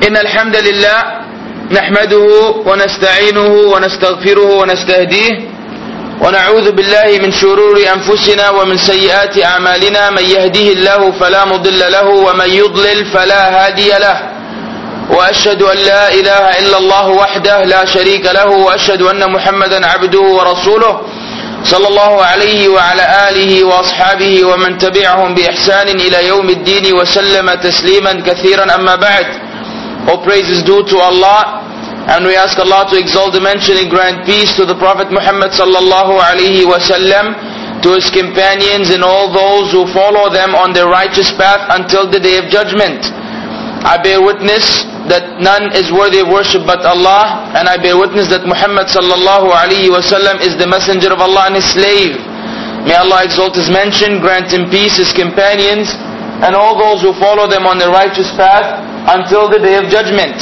إن الحمد لله نحمده ونستعينه ونستغفره ونستهديه ونعوذ بالله من شرور أنفسنا ومن سيئات أعمالنا. من يهده الله فلا مضل له ومن يضلل فلا هادي له. وأشهد أن لا إله إلا الله وحده لا شريك له وأشهد أن محمدا عبده ورسوله صلى الله عليه وعلى آله وأصحابه ومن تبعهم بإحسان إلى يوم الدين وسلم تسليما كثيرا. أما بعد. All praise is due to Allah, and we ask Allah to exalt, mention and grant peace to the Prophet Muhammad sallallahu alaihi wasallam, to his companions and all those who follow them on their righteous path until the day of judgment. I bear witness that none is worthy of worship but Allah, and I bear witness that Muhammad sallallahu alaihi wasallam is the messenger of Allah and his slave. May Allah exalt his mention, grant him peace, his companions, and all those who follow them on the righteous path until the day of judgment.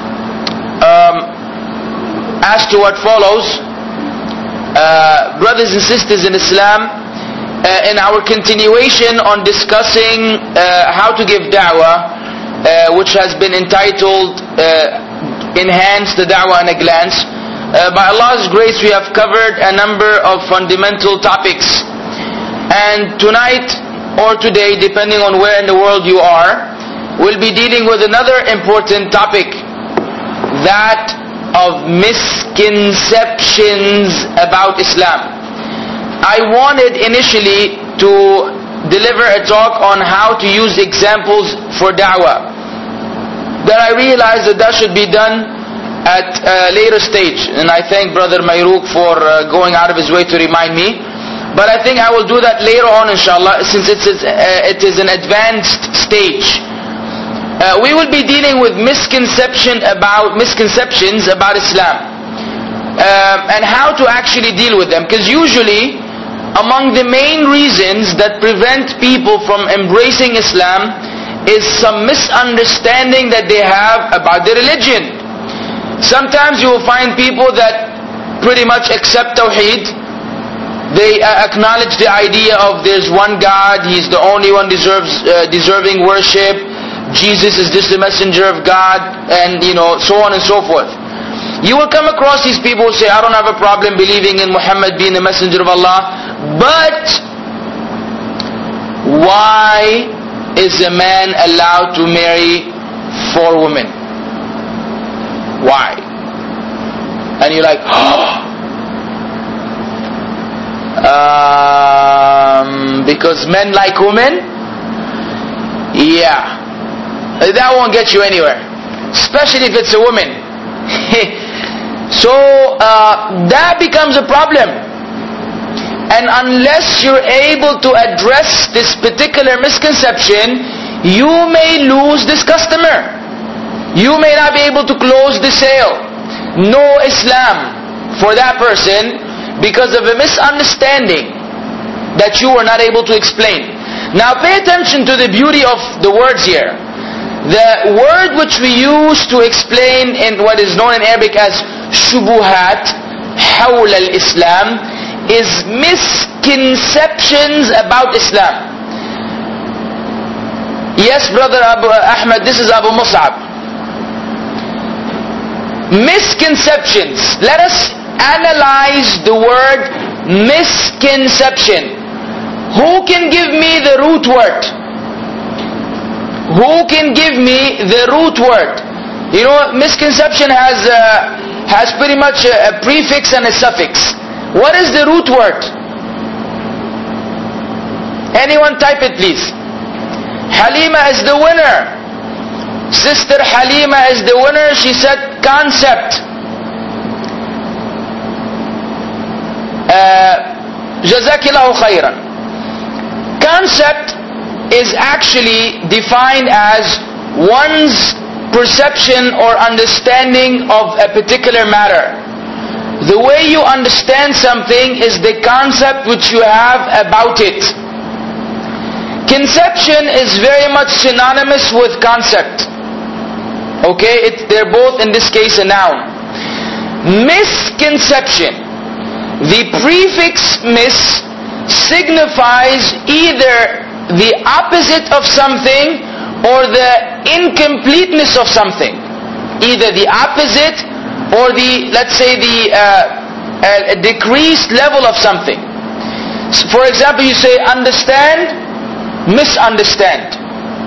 As to what follows, brothers and sisters in Islam, in our continuation on discussing how to give da'wah, which has been entitled Enhance the Da'wah in a Glance, by Allah's grace we have covered a number of fundamental topics, and tonight or today, depending on where in the world you are, we'll be dealing with another important topic, that of misconceptions about Islam. I wanted initially to deliver a talk on how to use examples for da'wah. Then I realized that should be done at a later stage, and I thank Brother Mayrouk for going out of his way to remind me. But I think I will do that later on, inshallah, since it is an advanced stage. We will be dealing with misconceptions about Islam, and how to actually deal with them. Because usually, among the main reasons that prevent people from embracing Islam is some misunderstanding that they have about their religion. Sometimes you will find people that pretty much accept Tawheed. They acknowledge the idea of there's one God, He's the only one deserving worship, Jesus is just the messenger of God, and so on and so forth. You will come across these people who say, I don't have a problem believing in Muhammad being the messenger of Allah, but why is a man allowed to marry 4 women? Why? And you're like, because men like women? Yeah. That won't get you anywhere, especially if it's a woman. So that becomes a problem, and unless you're able to address this particular misconception, you may lose this customer. You may not be able to close the sale. No Islam for that person, because of a misunderstanding that you were not able to explain. Now pay attention to the beauty of the words here. The word which we use to explain in what is known in Arabic as shubuhat, حول al-Islam, is misconceptions about Islam. Yes, brother Abu Ahmed, this is Abu Mus'ab. Misconceptions. Let us analyze the word misconception. Who can give me the root word? Who can give me the root word? Misconception has pretty much a prefix and a suffix. What is the root word? Anyone type it, please. Halima is the winner. Sister Halima is the winner. She said concept. Jazakillahu khairan. Concept is actually defined as one's perception or understanding of a particular matter. The way you understand something is the concept which you have about it. Conception is very much synonymous with concept. Okay, they're both in this case a noun. Misconception. The prefix mis signifies either the opposite of something or the incompleteness of something. either the opposite or the, let's say, the decreased level of something. So for example, you say understand, misunderstand.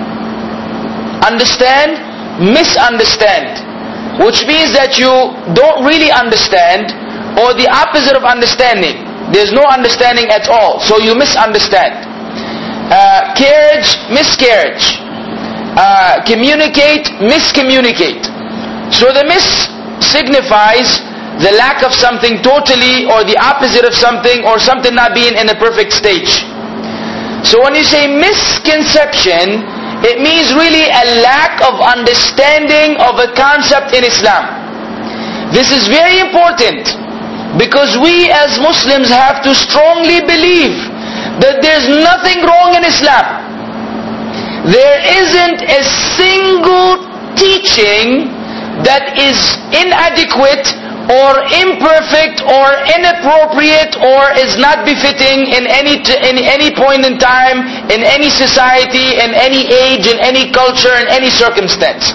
Understand, misunderstand. Which means that you don't really understand, or the opposite of understanding. There's no understanding at all, so you misunderstand. Carriage, miscarriage. Communicate, miscommunicate. So the mis signifies the lack of something totally, or the opposite of something, or something not being in a perfect stage. So when you say misconception, it means really a lack of understanding of a concept in Islam. This is very important, because we as Muslims have to strongly believe that there's nothing wrong in Islam. There isn't a single teaching that is inadequate or imperfect or inappropriate or is not befitting in any point in time, in any society, in any age, in any culture, in any circumstance.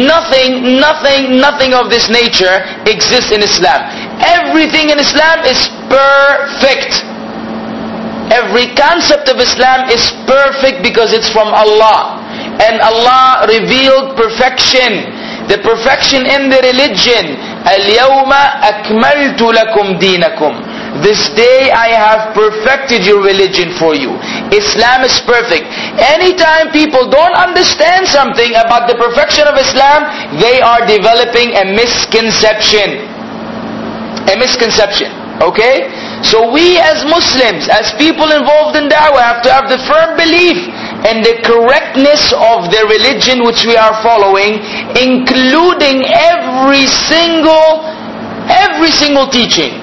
Nothing of this nature exists in Islam. Everything in Islam is perfect. Every concept of Islam is perfect because it's from Allah. And Allah revealed perfection. The perfection in the religion. Al-yawma akmaltu lakum dinakum. This day I have perfected your religion for you. Islam is perfect. Anytime people don't understand something about the perfection of Islam, they are developing a misconception. A misconception. Okay? So we as Muslims, as people involved in da'wah, have to have the firm belief in the correctness of the religion which we are following, including every single teaching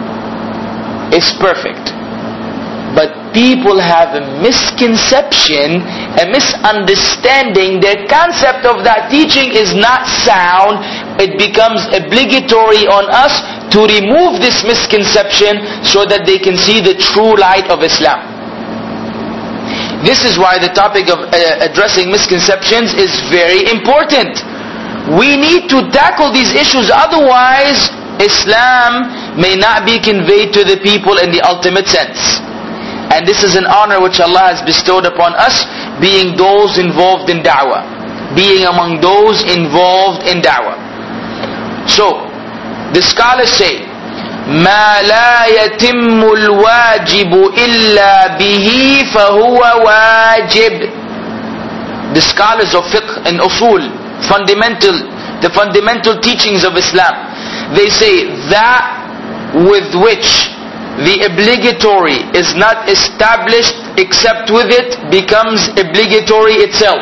is perfect. But people have a misconception, a misunderstanding. The concept of that teaching is not sound. It becomes obligatory on us to remove this misconception so that they can see the true light of Islam. This is why the topic of addressing misconceptions is very important. We need to tackle these issues, otherwise Islam may not be conveyed to the people in the ultimate sense. And this is an honor which Allah has bestowed upon us, being those involved in da'wah. Being among those involved in da'wah. So, the scholars say, مَا لَا يَتِمُّ الْوَاجِبُ إِلَّا بِهِ فَهُوَ وَاجِبٌ. The scholars of fiqh and usul, the fundamental teachings of Islam, they say that with which the obligatory is not established except with it becomes obligatory itself.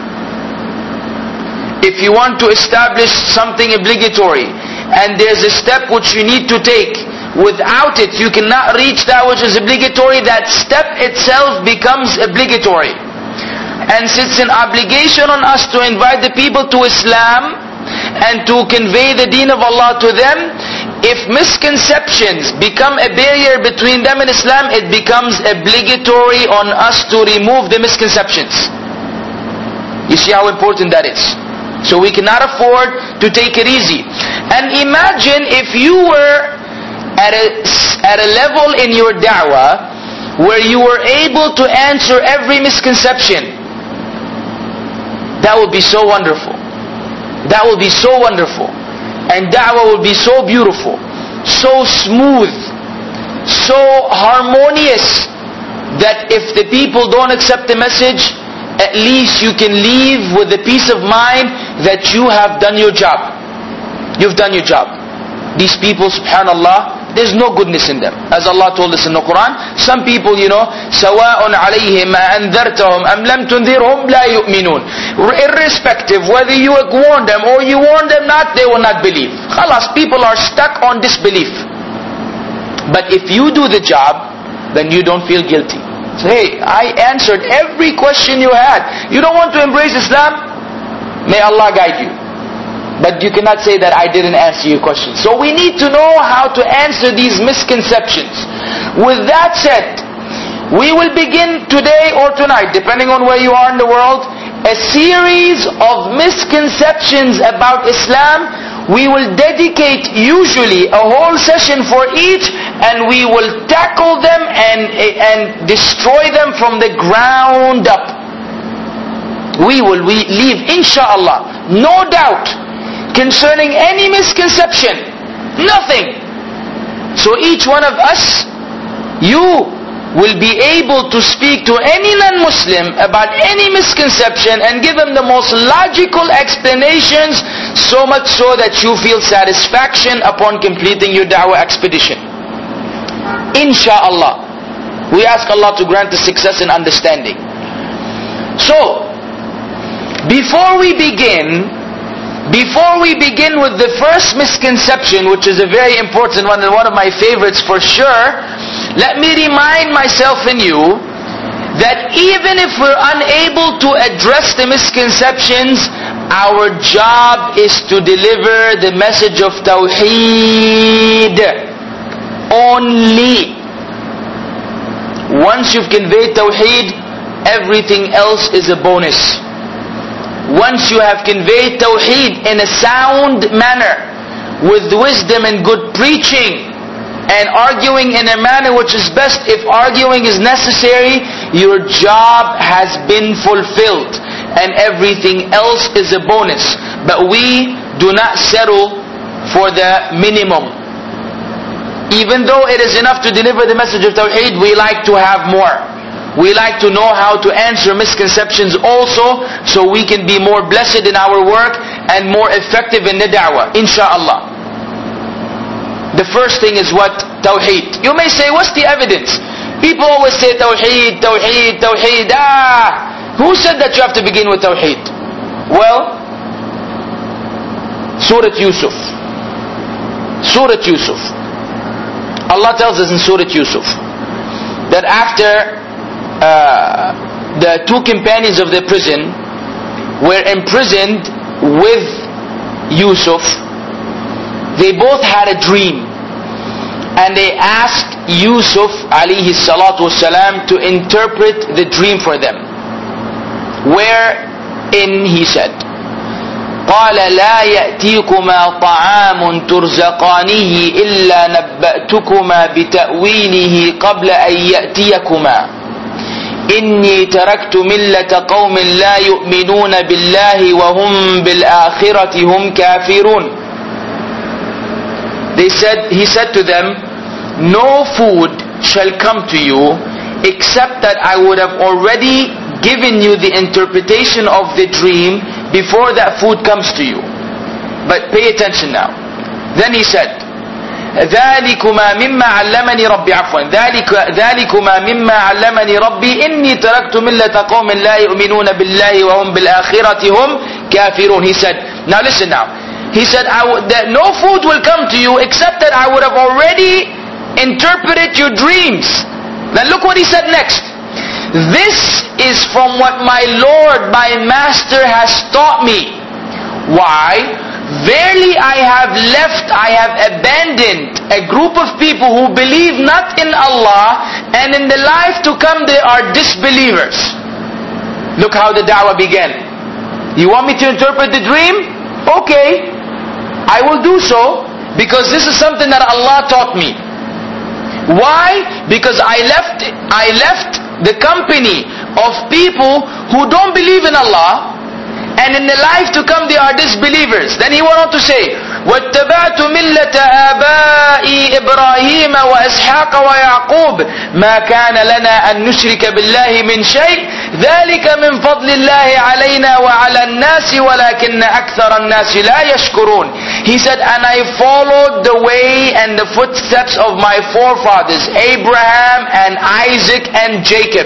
If you want to establish something obligatory and there's a step which you need to take, without it you cannot reach that which is obligatory, that step itself becomes obligatory. And since it's an obligation on us to invite the people to Islam and to convey the deen of Allah to them, if misconceptions become a barrier between them and Islam, it becomes obligatory on us to remove the misconceptions. You see how important that is. So we cannot afford to take it easy. And imagine if you were at a level in your da'wah where you were able to answer every misconception. That would be so wonderful. That would be so wonderful. And da'wah will be so beautiful, so smooth, so harmonious, that if the people don't accept the message, at least you can leave with the peace of mind that you have done your job. You've done your job. These people, subhanallah, there's no goodness in them. As Allah told us in the Quran, some people, سَوَاءٌ عَلَيْهِمْ أَنذَرْتَهُمْ أَمْ لَمْ تُنذِرْهُمْ لَا يُؤْمِنُونَ. Irrespective whether you warn them or you warn them not, they will not believe. Khalas, people are stuck on disbelief. But if you do the job, then you don't feel guilty. Say, hey, I answered every question you had. You don't want to embrace Islam? May Allah guide you. But you cannot say that I didn't answer your question. So we need to know how to answer these misconceptions. With that said, we will begin today or tonight, depending on where you are in the world, a series of misconceptions about Islam. We will dedicate usually a whole session for each, and we will tackle them and destroy them from the ground up. We leave, inshallah, no doubt concerning any misconception. Nothing. So each one of us, you will be able to speak to any non-Muslim about any misconception and give them the most logical explanations, so much so that you feel satisfaction upon completing your da'wah expedition. Insha'Allah. We ask Allah to grant us success and understanding. So, before we begin with the first misconception, which is a very important one and one of my favorites for sure, let me remind myself and you that even if we're unable to address the misconceptions, our job is to deliver the message of Tawheed only. Once you've conveyed Tawheed, everything else is a bonus. Once you have conveyed Tawheed in a sound manner, with wisdom and good preaching, and arguing in a manner which is best, if arguing is necessary, your job has been fulfilled, and everything else is a bonus. But we do not settle for the minimum. Even though it is enough to deliver the message of Tawheed, we like to have more. We like to know how to answer misconceptions also, so we can be more blessed in our work and more effective in the da'wah, inshaAllah. The first thing is what? Tawheed. You may say, what's the evidence? People always say Tawheed, Tawheed, Tawheed. Who said that you have to begin with Tawheed? Well, Surah Yusuf. Surah Yusuf. Allah tells us in Surah Yusuf that after the two companions of the prison were imprisoned with Yusuf, they both had a dream, and they asked Yusuf alayhi salatu wasalam to interpret the dream for them, wherein he said, قال لا يأتيكما طعام ترزقانه إلا نبأتكما بتأويله قبل أن يأتيكما إني تركت ملة قوم لا يؤمنون بالله وهم بالآخرة هم كافرون. He said to them, no food shall come to you except that I would have already given you the interpretation of the dream before that food comes to you. But pay attention now. Then he said, ذلكما مما علمني ربي ذلكما مما علمني ربي إني تركت ملة قوم لا يؤمنون بالله وهم بالآخرة هم كافرون. He said, now listen now. He said, that no food will come to you except that I would have already interpreted your dreams. Then look what he said next. This is from what my Lord, my Master has taught me. Why? Verily I have abandoned a group of people who believe not in Allah, and in the life to come they are disbelievers. Look how the da'wah began. You want me to interpret the dream? Okay, I will do so, because this is something that Allah taught me. Why? Because I left the company of people who don't believe in Allah, and in the life to come they are disbelievers. Then he went on to say, وَاتَّبَعْتُ مِلَّةَ آبَائِ إِبْرَاهِيمَ وَإِسْحَاقَ وَيَعْقُوبَ مَا كَانَ لَنَا أَن نُشْرِكَ بِاللَّهِ مِنْ شَيْءٍ ذَلِكَ مِنْ فَضْلِ اللَّهِ عَلَيْنَا وَعَلَى النَّاسِ وَلَكِنَّ أَكْثَرَ النَّاسِ لَا يَشْكُرُونَ. He said, and I followed the way and the footsteps of my forefathers, Abraham and Isaac and Jacob.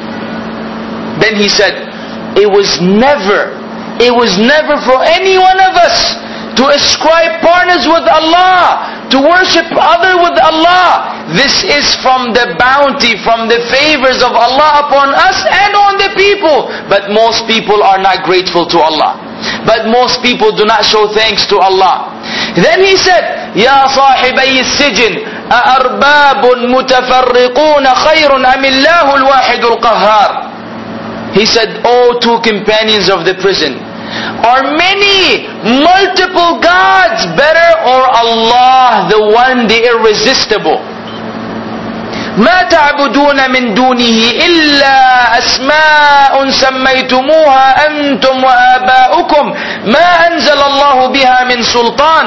Then he said, it was never for any one of us to ascribe partners with Allah, to worship other with Allah. This is from the bounty, from the favors of Allah upon us and on the people. But most people are not grateful to Allah. But most people do not show thanks to Allah. Then he said, يَا صَاحِبَيِ السِّجْنِ أَأَرْبَابٌ مُتَفَرِّقُونَ خَيْرٌ أَمِ اللَّهُ الْوَاحِدُ الْقَهَّارُ. He said, "O two companions of the prison, are many, multiple gods better, or Allah, the one, the irresistible? ما تعبدون من دونه إلا أسماء سميتموها أنتم وآباؤكم ما أنزل الله بها من سلطان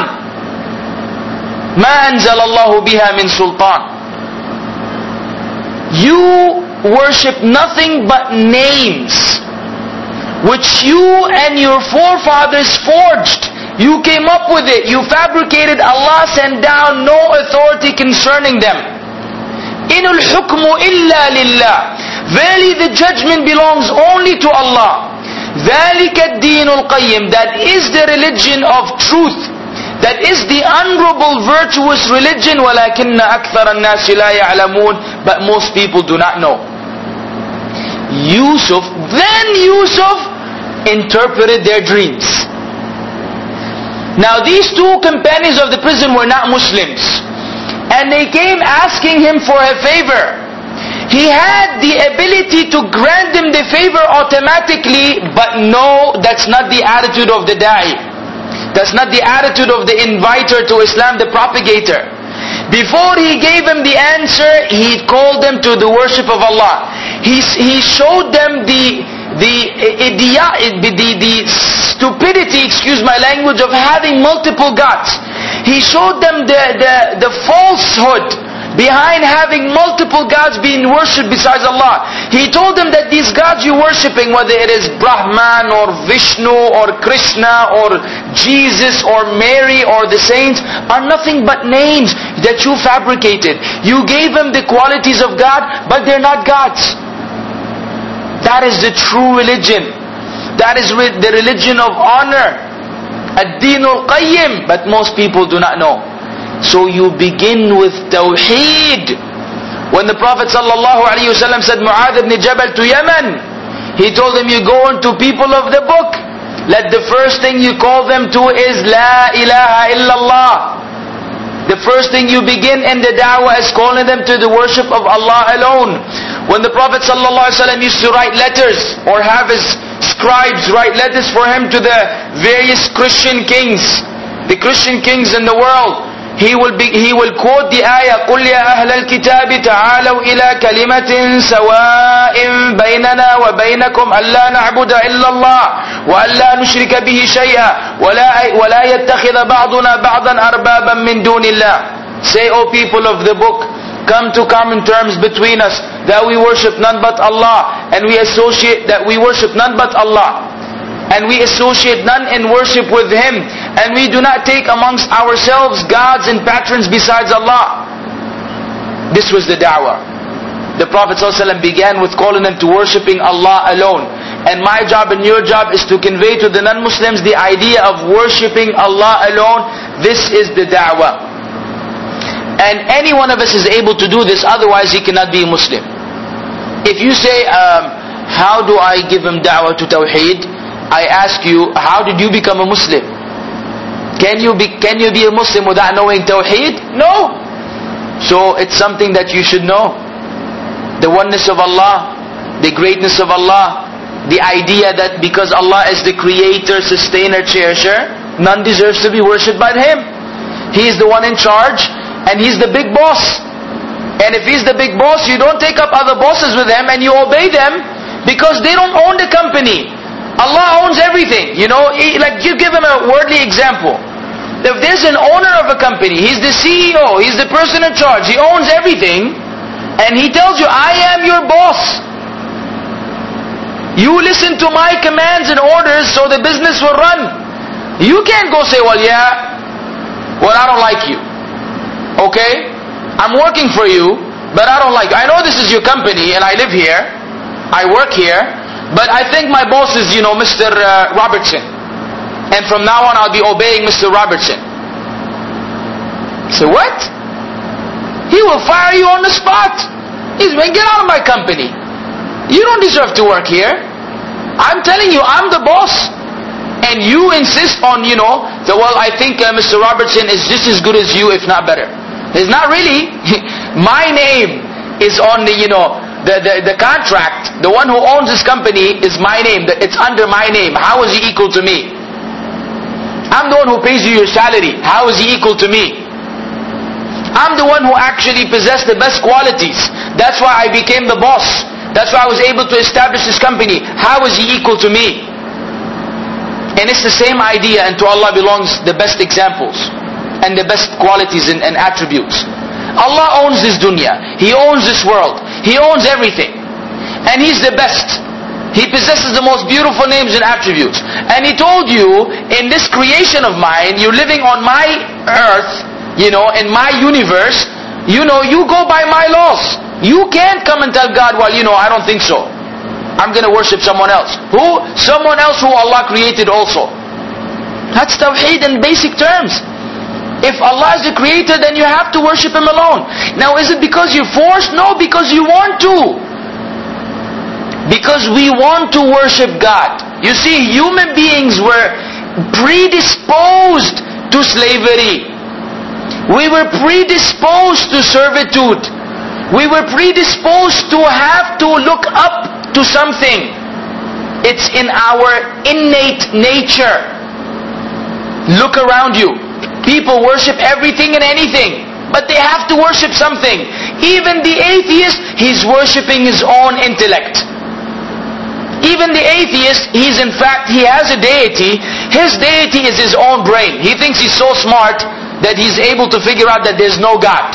ما أنزل الله بها من سلطان." You worship nothing but names which you and your forefathers forged. You came up with it. You fabricated. Allah sent down no authority concerning them. إِنُ الْحُكْمُ إِلَّا لِلَّهِ. Verily the judgment belongs only to Allah. ذَلِكَ الدِّينُ الْقَيِّمُ. That is the religion of truth. That is the honorable, virtuous religion. وَلَكِنَّ أَكْثَرَ النَّاسِ لَا يَعْلَمُونَ. But most people do not know. Yusuf interpreted their dreams. Now these two companions of the prison were not Muslims. And they came asking him for a favor. He had the ability to grant them the favor automatically, but no, that's not the attitude of the da'i. That's not the attitude of the inviter to Islam, the propagator. Before he gave them the answer, he called them to the worship of Allah. He showed them the stupidity, excuse my language, of having multiple gods. He showed them the falsehood behind having multiple gods being worshipped besides Allah. He told them that these gods you're worshipping, whether it is Brahman or Vishnu or Krishna or Jesus or Mary or the saints, are nothing but names that you fabricated. You gave them the qualities of God, but they're not gods. That is the true religion. That is the religion of honor. Ad-Dinul Qayyim. But most people do not know. So you begin with Tawheed. When the Prophet ﷺ said Mu'adh ibn Jabal to Yemen, he told them, you go into people of the book, let the first thing you call them to is La ilaha illallah. The first thing you begin in the da'wah is calling them to the worship of Allah alone. When the Prophet ﷺ used to write letters, or have his scribes write letters for him to the various Christian kings, the Christian kings in the world, he will quote the ayah, قُلْ يَا أَهْلَ الْكِتَابِ تَعَالَوْا إِلَى كَلِمَةٍ سَوَاءٍ بَيْنَنَا وَبَيْنَكُمْ أَلَّا نَعْبُدَ إِلَّا اللَّهَ وَأَلَّا نُشْرِكَ بِهِ شَيْئًا وَلَا يَتَّخِذَ بَعْضُنَا بَعْضًا أَرْبَابًا مِّن دُونِ اللَّهِ. Say, O people of the book, come to common terms between us, that we worship none but Allah, and we worship none but Allah, and we associate none in worship with Him, and we do not take amongst ourselves gods and patrons besides Allah. This was the da'wah. The Prophet ﷺ began with calling them to worshipping Allah alone. And my job and your job is to convey to the non-Muslims the idea of worshipping Allah alone. This is the da'wah. And any one of us is able to do this, otherwise he cannot be a Muslim. If you say, how do I give him da'wah to Tawheed? I ask you, how did you become a Muslim? Can you be a Muslim without knowing Tawheed? No. So it's something that you should know. The oneness of Allah, the greatness of Allah, the idea that because Allah is the creator, sustainer, cherisher, none deserves to be worshipped but Him. He is the one in charge, and He's the big boss. And if He's the big boss, you don't take up other bosses with Him and you obey them, because they don't own the company. Allah owns everything. You know, like you give Him a worldly example. If there's an owner of a company, he's the CEO, he's the person in charge, he owns everything, and he tells you, I am your boss. You listen to my commands and orders so the business will run. You can't go say, well, I don't like you. Okay? I'm working for you, but I don't like you. I know this is your company and I live here, I work here, but I think my boss is, Mr. Robertson. And from now on I'll be obeying Mr. Robertson. So what? He will fire you on the spot. He's going, get out of my company. You don't deserve to work here. I'm telling you, I'm the boss. And you insist on, I think Mr. Robertson is just as good as you, if not better. It's not really. My name is on the, the contract, the one who owns this company is my name, it's under my name. How is he equal to me? I'm the one who pays you your salary. How is he equal to me? I'm the one who actually possessed the best qualities. That's why I became the boss. That's why I was able to establish this company. How is he equal to me? And it's the same idea, and to Allah belongs the best examples and the best qualities and attributes. Allah owns this dunya. He owns this world. He owns everything. And He's the best. He possesses the most beautiful names and attributes. And He told you, in this creation of mine, you're living on my earth, in my universe, you go by my laws. You can't come and tell God, well, I don't think so. I'm going to worship someone else. Who? Someone else who Allah created also. That's Tawheed in basic terms. If Allah is the creator, then you have to worship Him alone. Now, is it because you're forced? No, because you want to. Because we want to worship God. You see, human beings were predisposed to slavery. We were predisposed to servitude. We were predisposed to have to look up to something. It's in our innate nature. Look around you. People worship everything and anything, but they have to worship something. Even the atheist, he's worshiping his own intellect. Even the atheist, he has a deity. His deity is his own brain. He thinks he's so smart that he's able to figure out that there's no God.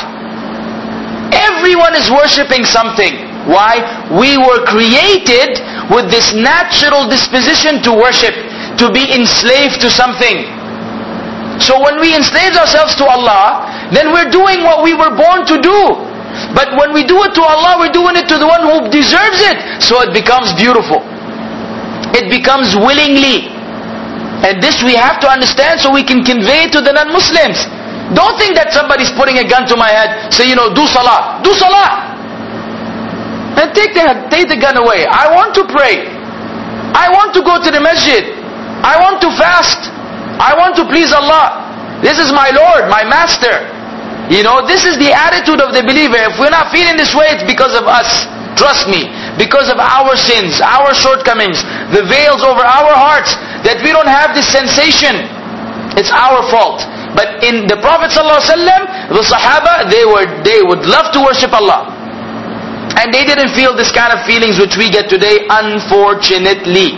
Everyone is worshipping something. Why? We were created with this natural disposition to worship, to be enslaved to something. So when we enslave ourselves to Allah, then we're doing what we were born to do. But when we do it to Allah, we're doing it to the one who deserves it. So it becomes beautiful. It becomes willingly. And this we have to understand so we can convey to the non-Muslims. Don't think that somebody's putting a gun to my head, say, do salah. Do salah! And take the gun away. I want to pray. I want to go to the masjid. I want to fast. I want to please Allah. This is my Lord, my Master. This is the attitude of the believer. If we're not feeling this way, it's because of us. Trust me. Because of our sins, our shortcomings, the veils over our hearts, that we don't have this sensation. It's our fault. But in the Prophet ﷺ, the Sahaba, they would love to worship Allah. And they didn't feel this kind of feelings which we get today, unfortunately.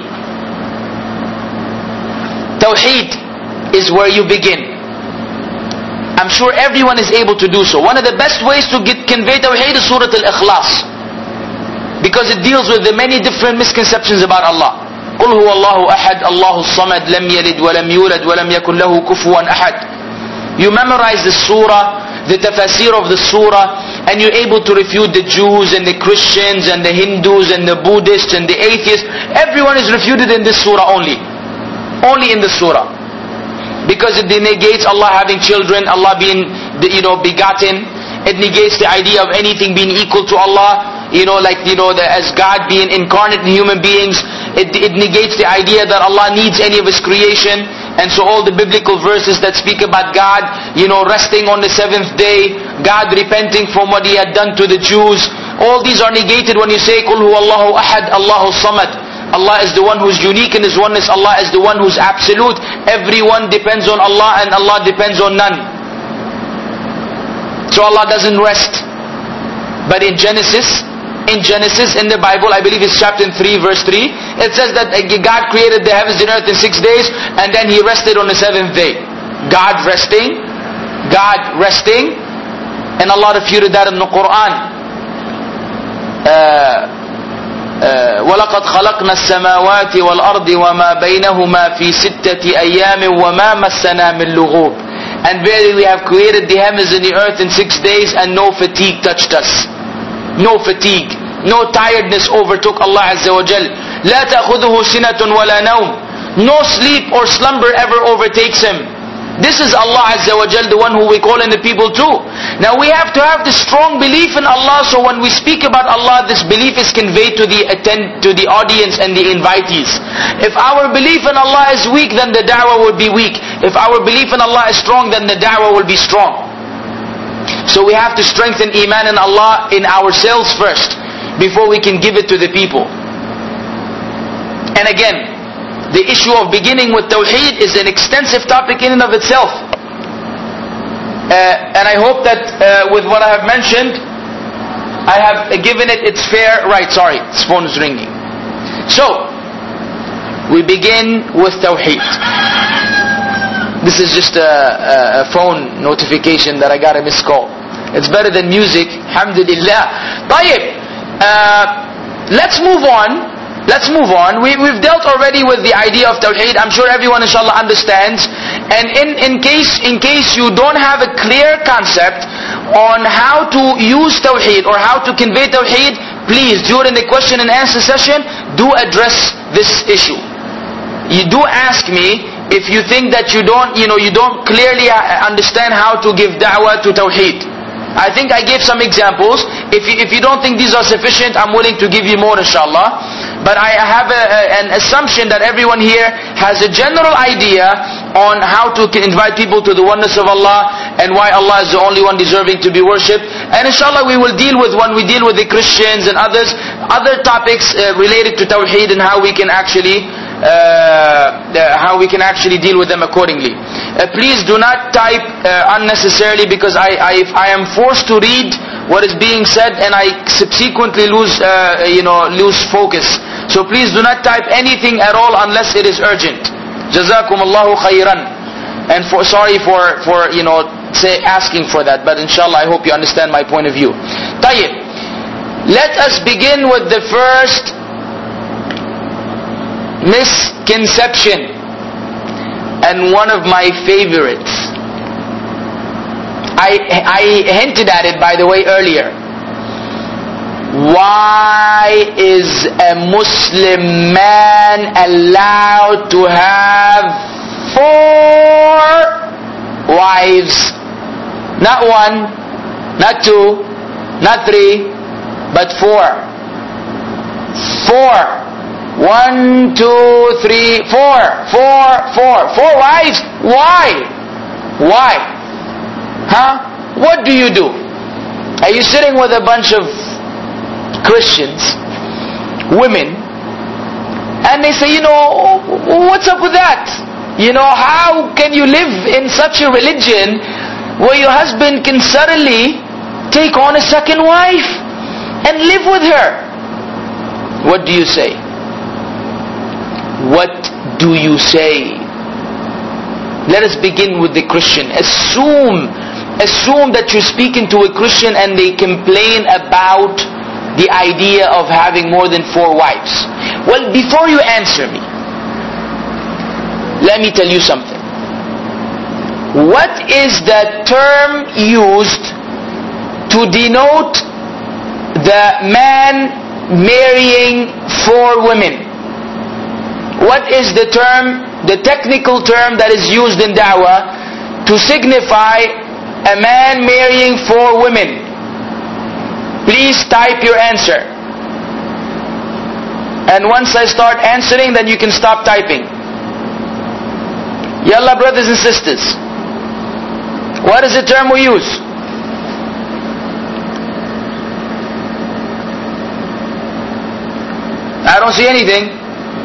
Tawheed is where you begin. I'm sure everyone is able to do so. One of the best ways to convey Tawheed is Surah Al-Ikhlas. Because it deals with the many different misconceptions about Allah. قُلْ هُوَ اللَّهُ أَحَدْ اللَّهُ الصَّمَدْ لَمْ يَلِدْ وَلَمْ يُولَدْ وَلَمْ يَكُنْ لَهُ كُفُوًا أَحَدْ. You memorize the surah, the tafasir of the surah, and you're able to refute the Jews and the Christians and the Hindus and the Buddhists and the atheists. Everyone is refuted in this surah only. Only in the surah. Because it negates Allah having children, Allah being begotten. It negates the idea of anything being equal to Allah. As God being incarnate in human beings. It negates the idea that Allah needs any of His creation. And so all the biblical verses that speak about God, resting on the seventh day, God repenting from what He had done to the Jews, all these are negated when you say, قُلْ هُوَ اللَّهُ أَحَدْ اللَّهُ الصَّمَدْ. Allah is the one who's unique in His oneness. Allah is the one who's absolute. Everyone depends on Allah and Allah depends on none. So Allah doesn't rest. But in Genesis, in the Bible, I believe it's chapter 3 verse 3, it says that God created the heavens and earth in 6 days and then He rested on the 7th day. God resting, and Allah refuted that in the Quran. وَلَقَدْ خَلَقْنَا السَّمَاوَاتِ وَالْأَرْضِ وَمَا بَيْنَهُمَا فِي 6 أَيَّامٍ وَمَا مَسَّنَا مِن لُغُوبٍ. And verily we have created the heavens and the earth in 6 days and no fatigue touched us. No fatigue, no tiredness overtook Allah Azza wa Jal. لا تأخذه سنة ولا نوم. No sleep or slumber ever overtakes Him. This is Allah Azza wa Jal, the one who we call in the people too. Now we have to have this strong belief in Allah, so when we speak about Allah, this belief is conveyed to the audience and the invitees. If our belief in Allah is weak, then the da'wah will be weak. If our belief in Allah is strong, then the da'wah will be strong. So we have to strengthen Iman in Allah in ourselves first. before we can give it to the people. And again, the issue of beginning with Tawheed is an extensive topic in and of itself. And I hope that with what I have mentioned, I have given it its fair right. Sorry, this phone is ringing. So, we begin with Tawheed. This is just a phone notification that I got a missed call. It's better than music. Alhamdulillah. طيب. Let's move on. We've dealt already with the idea of Tawheed. I'm sure everyone inshallah understands. And in case you don't have a clear concept on how to use Tawheed or how to convey Tawheed, please, during the question and answer session, do address this issue. You do ask me if you think that you don't clearly understand how to give da'wah to Tawheed. I think I gave some examples. If you don't think these are sufficient, I'm willing to give you more inshallah. But I have an assumption that everyone here has a general idea on how to invite people to the oneness of Allah and why Allah is the only one deserving to be worshipped. And inshallah we will deal with, when we deal with the Christians and others, other topics related to Tawheed and how we can actually deal with them accordingly. Please do not type unnecessarily, because I am forced to read what is being said and I subsequently lose focus. So please do not type anything at all unless it is urgent. Jazakumullahu khairan. And sorry for asking for that, but inshallah I hope you understand my point of view. Tayyib. Let us begin with the first misconception, and one of my favorites. I hinted at it, by the way, earlier. Why is a Muslim man allowed to have 4 wives? Not 1, not 2, not 3, but 4. 4. 1, 2, 3, 4. 4 wives? Why? Huh? What do you do? Are you sitting with a bunch of Christians, women, and they say, what's up with that? How can you live in such a religion where your husband can suddenly take on a second wife and live with her? What do you say? What do you say? Let us begin with the Christian. Assume that you're speaking to a Christian and they complain about the idea of having more than 4 wives. Well, before you answer me, let me tell you something. What is the term used to denote the man marrying 4 women? What is the term, the technical term that is used in da'wah to signify a man marrying 4 women? Please type your answer. And once I start answering, then you can stop typing. Yalla, brothers and sisters. What is the term we use? I don't see anything.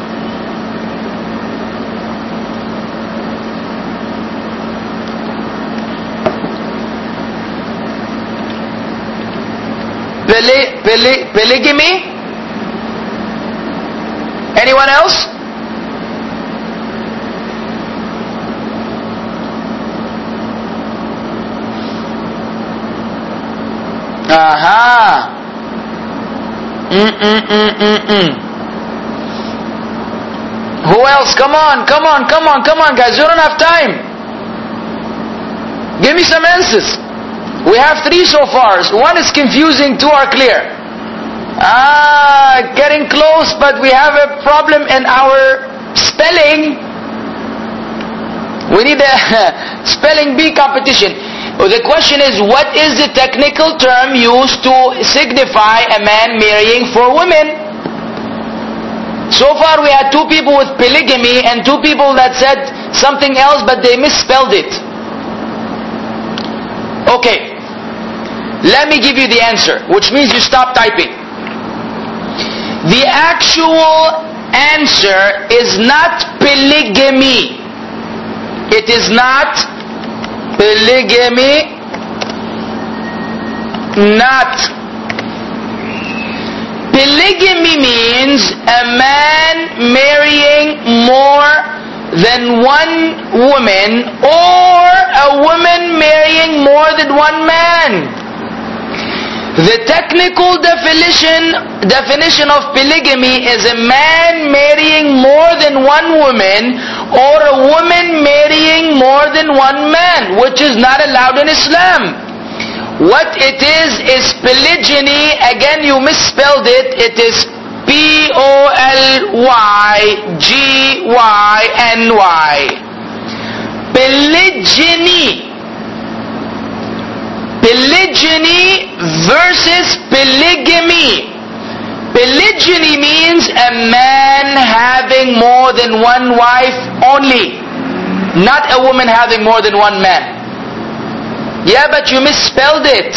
Polygamy? Anyone else? Aha. Who else? Come on, guys. You don't have time. Give me some answers. We have 3 so far. 1 is confusing, 2 are clear. Getting close, but we have a problem in our spelling. We need a spelling bee competition. The question is, what is the technical term used to signify a man marrying 4 women? So far we had 2 people with polygamy and 2 people that said something else, but they misspelled it. Okay. Let me give you the answer, which means you stop typing. The actual answer is not polygamy. It is not polygamy. Not. Polygamy means a man marrying more than one woman, or a woman marrying more than one man. The technical definition of polygamy is a man marrying more than one woman, or a woman marrying more than one man, which is not allowed in Islam. What it is polygyny. Again, you misspelled it. It is Polygyny. Polygyny. Polygyny versus polygamy. Polygyny means a man having more than one wife only, not a woman having more than one man. Yeah, but you misspelled it.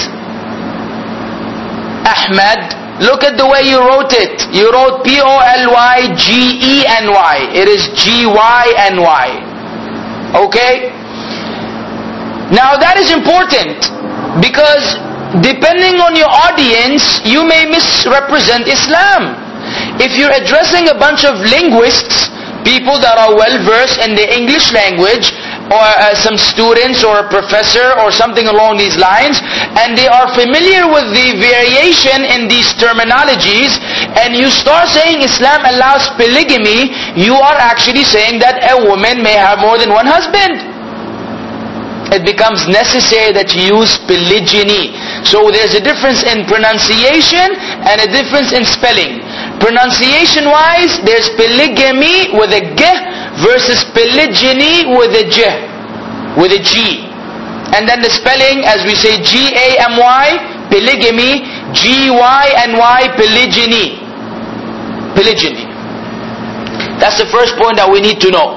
Ahmed, look at the way you wrote it. You wrote Polygyny. It is Gyny. Okay? Now that is important, because depending on your audience, you may misrepresent Islam. If you're addressing a bunch of linguists, people that are well versed in the English language, or some students or a professor or something along these lines, and they are familiar with the variation in these terminologies, and you start saying Islam allows polygamy, you are actually saying that a woman may have more than one husband. It becomes necessary that you use polygyny. So there's a difference in pronunciation and a difference in spelling. Pronunciation wise, there's polygamy with a G versus polygyny with a J, with a G. And then the spelling, as we say, Gamy, polygamy, Gyny, polygyny. Polygyny. That's the first point that we need to know.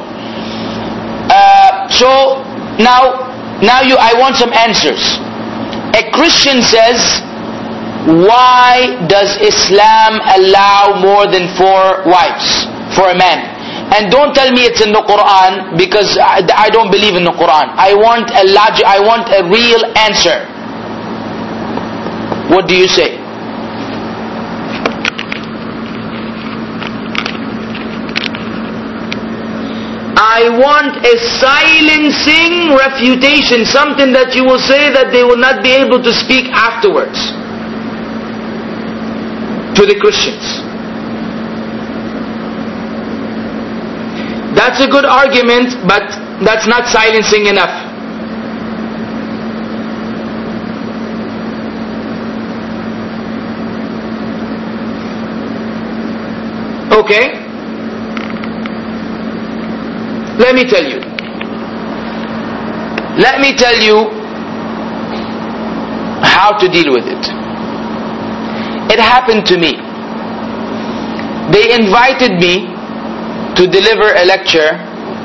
So now I want some answers. A Christian says, why does Islam allow more than 4 wives for a man? And don't tell me it's in the Quran, because I don't believe in the Quran. I want a real answer. What do you say? I want a silencing refutation, something that you will say that they will not be able to speak afterwards to the Christians. That's a good argument, but that's not silencing enough. Okay? Let me tell you. Let me tell you how to deal with it. It happened to me. They invited me to deliver a lecture.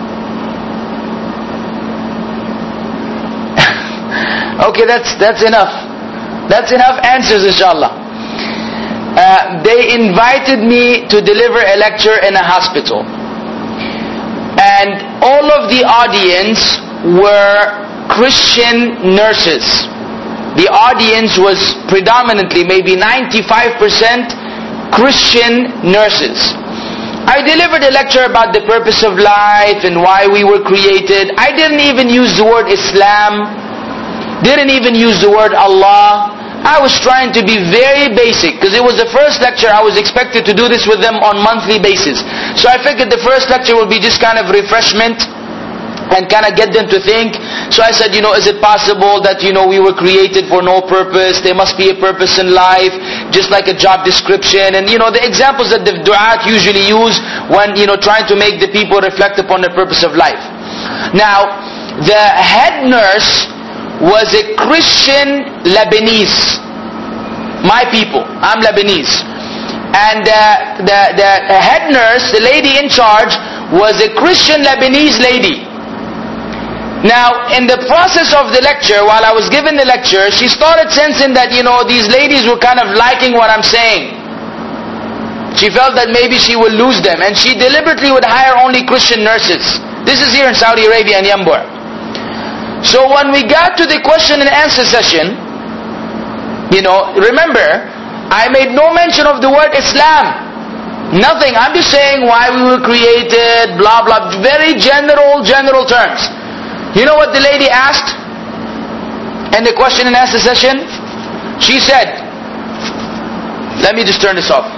Okay, that's enough. That's enough answers, inshallah. They invited me to deliver a lecture in a hospital. And all of the audience were Christian nurses. The audience was predominantly, maybe 95% Christian nurses. I delivered a lecture about the purpose of life and why we were created. I didn't even use the word Islam. Didn't even use the word Allah. I was trying to be very basic, because it was the first lecture. I was expected to do this with them on monthly basis. So I figured the first lecture would be just kind of refreshment and kind of get them to think. So I said, is it possible that, we were created for no purpose? There must be a purpose in life, just like a job description. And, the examples that the du'at usually use when, trying to make the people reflect upon the purpose of life. Now, the head nurse was a Christian Lebanese. My people, I'm Lebanese. And the head nurse, the lady in charge, was a Christian Lebanese lady. Now, in the process of the lecture, while I was giving the lecture, she started sensing that, these ladies were kind of liking what I'm saying. She felt that maybe she will lose them, and she deliberately would hire only Christian nurses. This is here in Saudi Arabia and Yambur. So when we got to the question and answer session, remember, I made no mention of the word Islam. Nothing. I'm just saying why we were created, blah blah, very general terms. You know what the lady asked in the question and answer session? She said, let me just turn this off.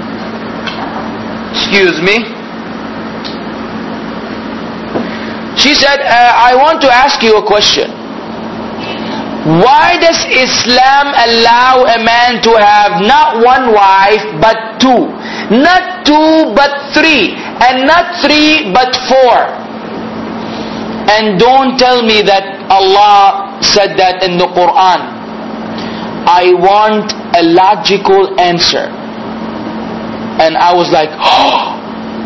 Excuse me. She said, I want to ask you a question. Why does Islam allow a man to have not one wife but two? Not two but three, and not three but four. And don't tell me that Allah said that in the Quran. I want a logical answer. And I was like, oh,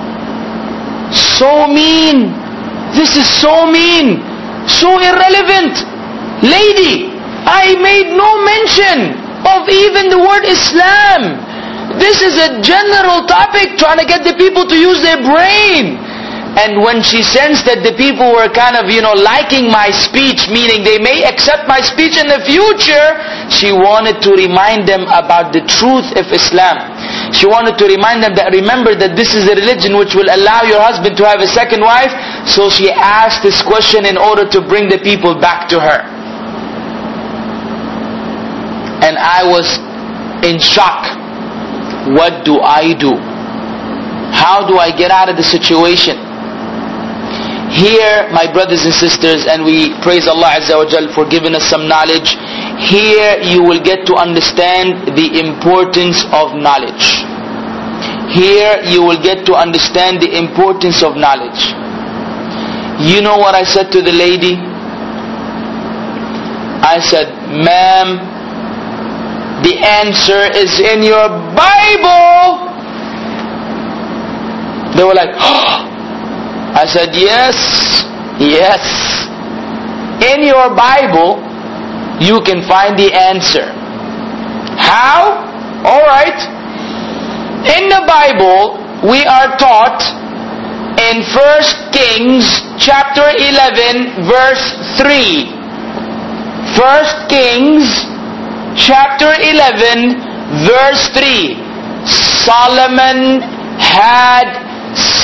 so mean. This is so mean. So irrelevant. Lady, I made no mention of even the word Islam. This is a general topic trying to get the people to use their brain. And when she sensed that the people were kind of, liking my speech, meaning they may accept my speech in the future, she wanted to remind them about the truth of Islam. She wanted to remind them that remember that this is a religion which will allow your husband to have a second wife. So she asked this question in order to bring the people back to her. And I was in shock. What do I do? How do I get out of the situation? Here, my brothers and sisters, and we praise Allah Azza wa Jal for giving us some knowledge. Here you will get to understand the importance of knowledge. Here you will get to understand the importance of knowledge. You know what I said to the lady? I said, ma'am, the answer is in your Bible. They were like, oh. I said, yes. In your Bible, you can find the answer. How? Alright. In the Bible, we are taught in 1 Kings chapter 11 verse 3. 1 Kings chapter 11 verse 3. Solomon had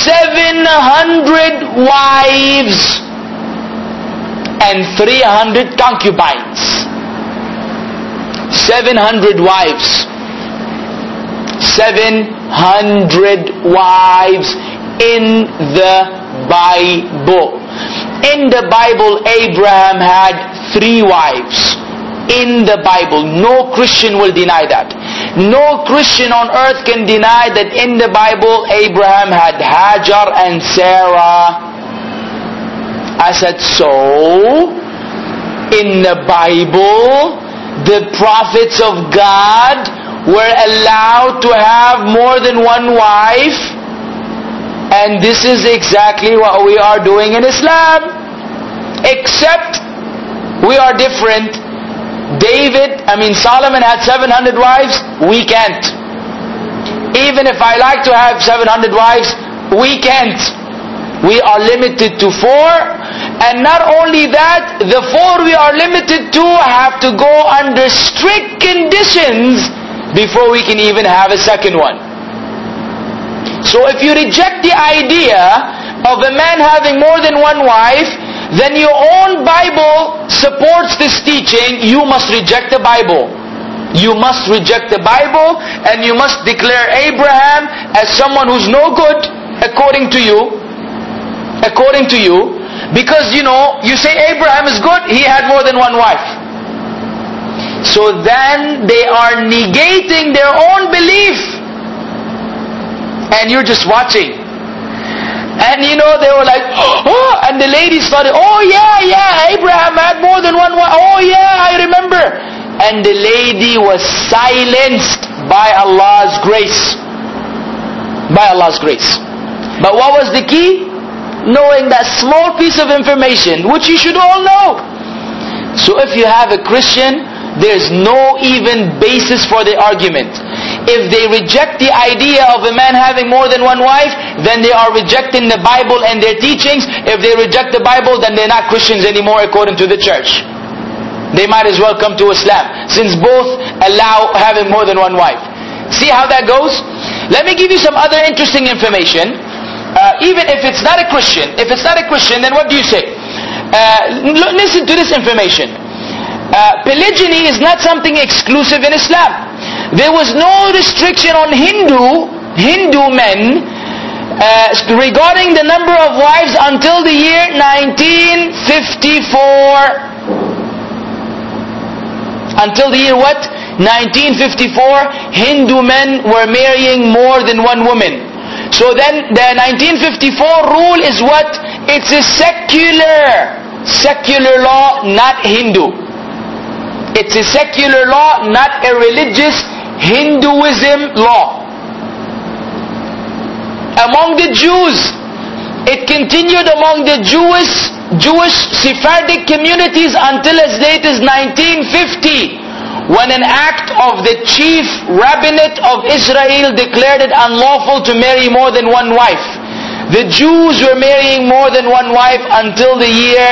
700 wives and 300 concubines. 700 wives. 700 wives in the Bible. In the Bible, Abraham had 3 wives. In the Bible. No Christian will deny that. No Christian on earth can deny that in the Bible Abraham had Hajar and Sarah. I said, so in the Bible the prophets of God were allowed to have more than one wife, and this is exactly what we are doing in Islam, except we are different. Solomon had 700 wives, we can't. Even if I like to have 700 wives, we can't. We are limited to 4, and not only that, the 4 we are limited to have to go under strict conditions before we can even have a second one. So if you reject the idea of a man having more than one wife, then your own Bible supports this teaching. You must reject the Bible. You must reject the Bible, and you must declare Abraham as someone who's no good according to you. According to you. Because you say Abraham is good, he had more than one wife. So then they are negating their own belief. And you're just watching. And they were like, oh, and the lady started, oh yeah, Abraham had more than one wife. Oh yeah, I remember. And the lady was silenced by Allah's grace. By Allah's grace. But what was the key? Knowing that small piece of information, which you should all know. So if you have a Christian, there's no even basis for the argument. if they reject the idea of a man having more than one wife, then they are rejecting the Bible and their teachings. If they reject the Bible, then they're not Christians anymore according to the church. They might as well come to Islam, since both allow having more than one wife. See how that goes? Let me give you some other interesting information. Even if it's not a Christian, then what do you say? Listen to this information. Polygyny is not something exclusive in Islam. There was no restriction on Hindu men regarding the number of wives until the year 1954. Until the year what? 1954, Hindu men were marrying more than one woman. So then the 1954 rule is what? It's a secular law, not Hindu. It's a secular law, not a religious Hinduism law. Among the Jews, it continued among the Jewish Sephardic communities until as late as 1950. When an act of the chief rabbinate of Israel declared it unlawful to marry more than one wife. The Jews were marrying more than one wife until the year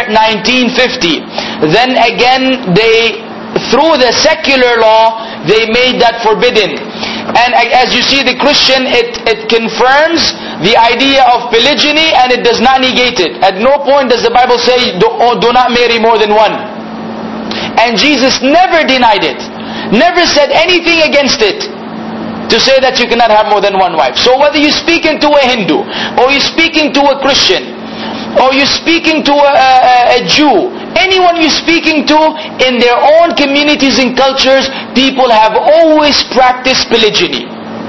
1950. Then again, through the secular law, they made that forbidden. And as you see, the Christian, it confirms the idea of polygyny and it does not negate it. At no point does the Bible say, do not marry more than one. And Jesus never denied it. Never said anything against it. To say that you cannot have more than one wife. So whether you're speaking to a Hindu, or you're speaking to a Christian, or you're speaking to a Jew, anyone you're speaking to, in their own communities and cultures, people have always practiced polygyny.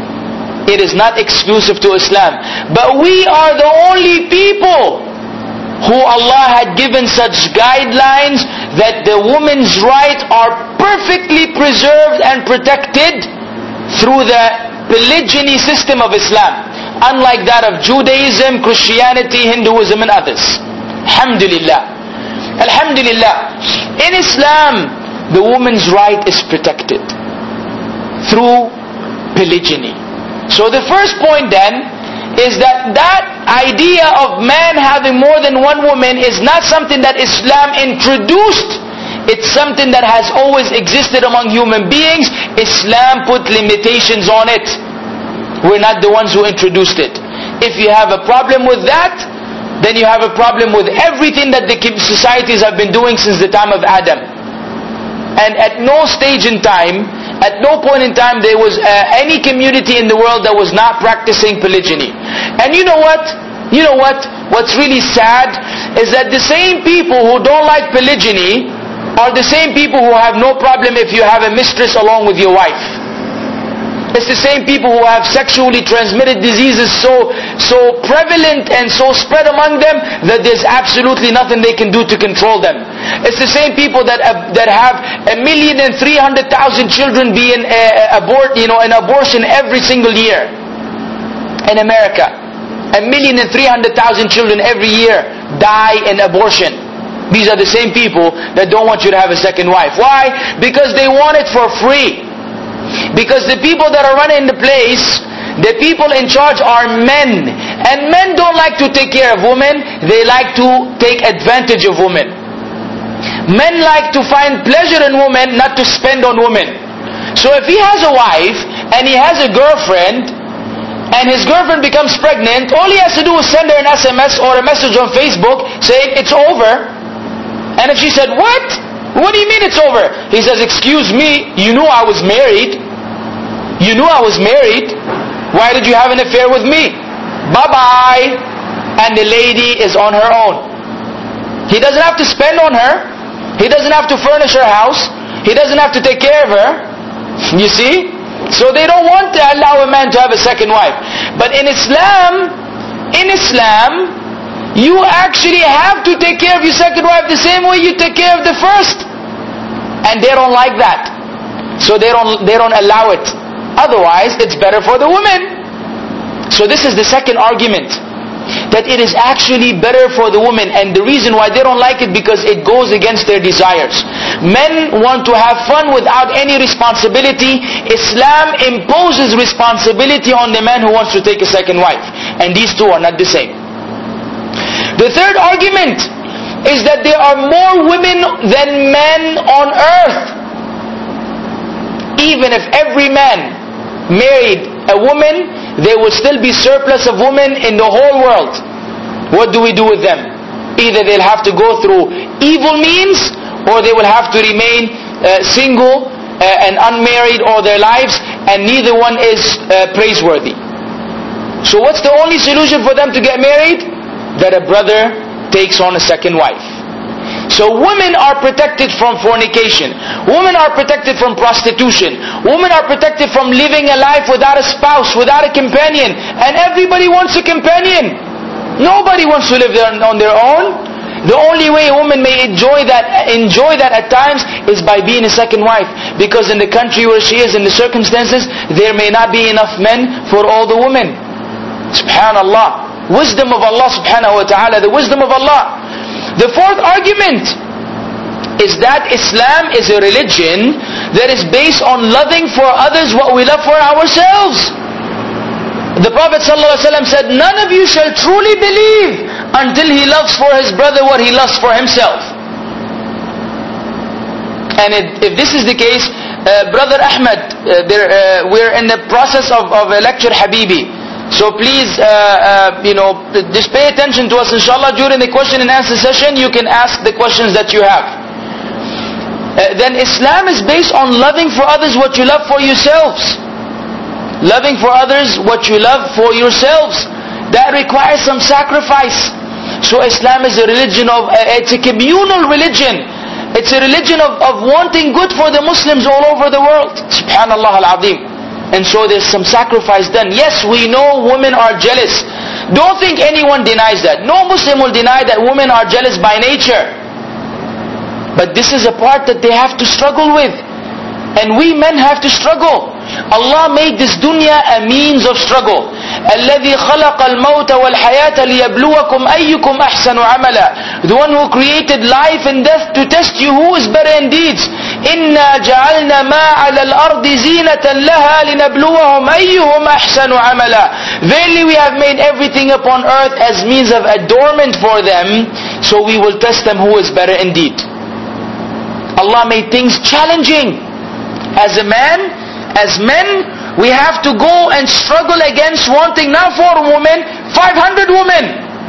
It is not exclusive to Islam. But we are the only people who Allah had given such guidelines that the woman's rights are perfectly preserved and protected through the polygyny system of Islam, unlike that of Judaism, Christianity, Hinduism and others. Alhamdulillah. Alhamdulillah. In Islam, the woman's right is protected through polygyny. So the first point then is that idea of man having more than one woman is not something that Islam introduced. It's something that has always existed among human beings. Islam put limitations on it. We're not the ones who introduced it. If you have a problem with that, then you have a problem with everything that the societies have been doing since the time of Adam. And at no stage in time, at no point in time, there was any community in the world that was not practicing polygyny. And you know what? What's really sad is that the same people who don't like polygyny are the same people who have no problem if you have a mistress along with your wife. It's the same people who have sexually transmitted diseases so prevalent and so spread among them that there's absolutely nothing they can do to control them. It's the same people that have 1,300,000 children being an abortion every single year in America. 1,300,000 children every year die in abortion. These are the same people that don't want you to have a second wife. Why? Because they want it for free. Because the people that are running the place, the people in charge are men. And men don't like to take care of women. They like to take advantage of women. Men like to find pleasure in women, not to spend on women. So if he has a wife and he has a girlfriend, and his girlfriend becomes pregnant, all he has to do is send her an SMS or a message on Facebook saying it's over. And if she said, what? What do you mean it's over? He says, excuse me, you knew I was married. You knew I was married. Why did you have an affair with me? Bye-bye. And the lady is on her own. He doesn't have to spend on her. He doesn't have to furnish her house. He doesn't have to take care of her. You see? So they don't want to allow a man to have a second wife. But in Islam, you actually have to take care of your second wife the same way you take care of the first. And they don't like that. So they don't allow it. Otherwise, it's better for the women. So this is the second argument. that it is actually better for the women. And the reason why they don't like it, because it goes against their desires. Men want to have fun without any responsibility. Islam imposes responsibility on the man who wants to take a second wife. And these two are not the same. The third argument is that there are more women than men on earth. Even if every man married a woman, there will still be surplus of women in the whole world. What do we do with them? Either they'll have to go through evil means, or they will have to remain single and unmarried all their lives, and neither one is praiseworthy. So what's the only solution for them to get married? That a brother takes on a second wife. So women are protected from fornication. Women are protected from prostitution. Women are protected from living a life without a spouse, without a companion. And everybody wants a companion. Nobody wants to live there on their own. The only way a woman may enjoy that at times is by being a second wife. Because in the country where she is, in the circumstances, there may not be enough men for all the women. Subhanallah. Wisdom of Allah subhanahu wa ta'ala. The wisdom of Allah. The fourth argument is that Islam is a religion that is based on loving for others what we love for ourselves. The Prophet ﷺ said, none of you shall truly believe until he loves for his brother what he loves for himself. And if this is the case, Brother Ahmed, we're in the process of a lecture Habibi. So please, just pay attention to us. Inshallah, during the question and answer session, you can ask the questions that you have. Then Islam is based on loving for others what you love for yourselves. Loving for others what you love for yourselves. That requires some sacrifice. So Islam is a religion it's a communal religion. It's a religion of wanting good for the Muslims all over the world. Subhanallah al-Azim. And so there's some sacrifice done. Yes, we know women are jealous. Don't think anyone denies that. No Muslim will deny that women are jealous by nature. But this is a part that they have to struggle with. And we men have to struggle. Allah made this dunya a means of struggle. الَّذِي خَلَقَ الْمَوْتَ وَالْحَيَاةَ لِيَبْلُوَكُمْ أَيُّكُمْ أَحْسَنُ عَمَلًا. The one who created life and death to test you who is better in deeds. إِنَّا جَعَلْنَا مَا عَلَى الْأَرْضِ زِينَةً لَهَا لِنَبْلُوَهُمْ أَيُّهُمْ أَحْسَنُ عَمَلًا. Verily we have made everything upon earth as means of adornment for them, so we will test them who is better indeed. Allah made things challenging. As men, we have to go and struggle against wanting not 4 women, 500 women.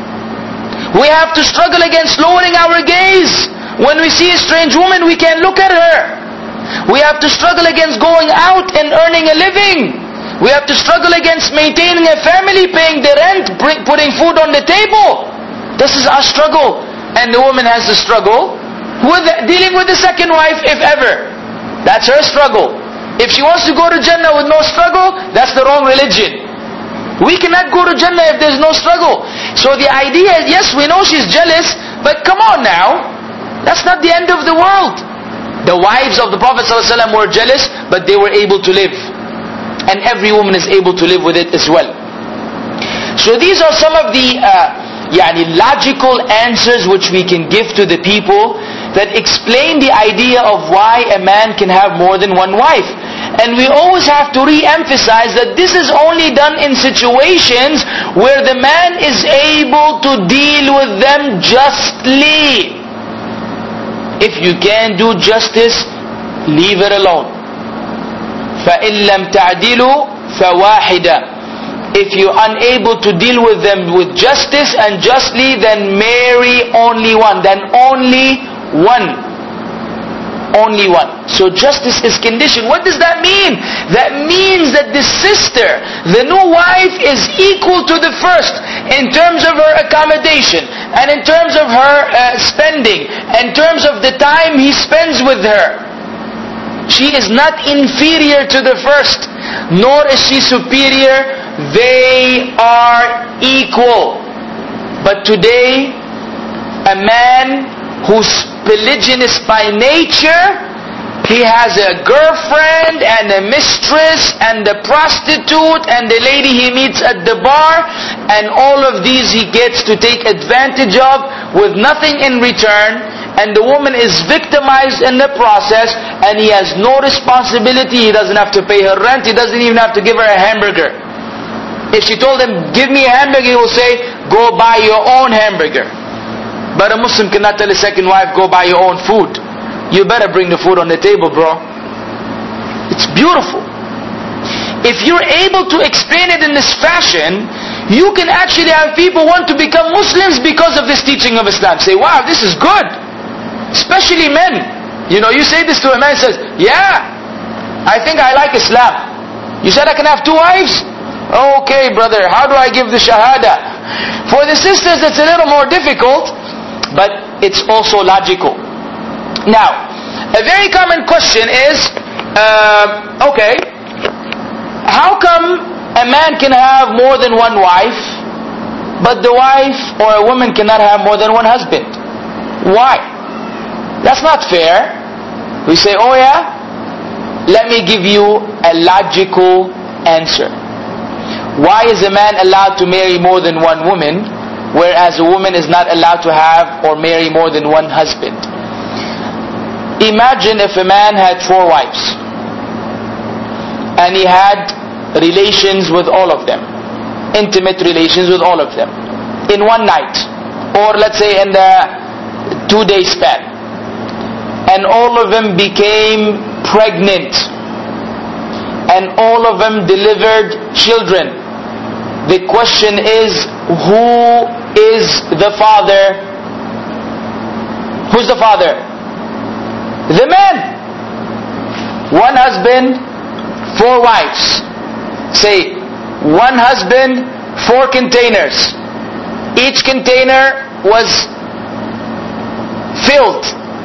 We have to struggle against lowering our gaze. When we see a strange woman, we can't look at her. We have to struggle against going out and earning a living. We have to struggle against maintaining a family, paying the rent, putting food on the table. This is our struggle. And the woman has to struggle with dealing with the second wife, if ever. That's her struggle. If she wants to go to Jannah with no struggle, that's the wrong religion. We cannot go to Jannah if there's no struggle. So the idea is, yes, we know she's jealous, but come on now. That's not the end of the world. The wives of the Prophet ﷺ were jealous, but they were able to live. And every woman is able to live with it as well. So these are some of the logical answers which we can give to the people that explain the idea of why a man can have more than one wife. And we always have to re-emphasize that this is only done in situations where the man is able to deal with them justly. If you can't do justice, leave it alone. فَإِن لَمْ تَعْدِلُوا فَوَاحِدًا. If you're unable to deal with them with justice and justly, then marry only one. Then only one. Only one. So justice is conditioned. What does that mean? That means that the sister, the new wife, is equal to the first in terms of her accommodation, and in terms of her spending, in terms of the time he spends with her. She is not inferior to the first, nor is she superior. They are equal. But today, a man who's polygynous by nature, he has a girlfriend and a mistress and a prostitute and the lady he meets at the bar, and all of these he gets to take advantage of with nothing in return, and the woman is victimized in the process, and he has no responsibility. He doesn't have to pay her rent, he doesn't even have to give her a hamburger. If she told him, give me a hamburger, he will say, go buy your own hamburger. But a Muslim cannot tell his second wife, go buy your own food. You better bring the food on the table, bro. It's beautiful. If you're able to explain it in this fashion, you can actually have people want to become Muslims because of this teaching of Islam. Say, wow, this is good. Especially men. You know, you say this to a man, says, yeah, I think I like Islam. You said I can have 2 wives? Okay, brother, how do I give the shahada? For the sisters, it's a little more difficult, but it's also logical. Now, a very common question is, okay, how come a man can have more than 1 wife, but the wife or a woman cannot have more than 1 husband? Why? That's not fair. We say, oh yeah? Let me give you a logical answer. Why is a man allowed to marry more than 1 woman, whereas a woman is not allowed to have or marry more than 1 husband? Imagine if a man had 4 wives, and he had relations with all of them, intimate relations with all of them, in one night, or let's say in the 2-day span, and all of them became pregnant, and all of them delivered children. The question is, who is the father? Who's the father? The man. 1 husband, 4 wives. Say, 1 husband, 4 containers. Each container was filled.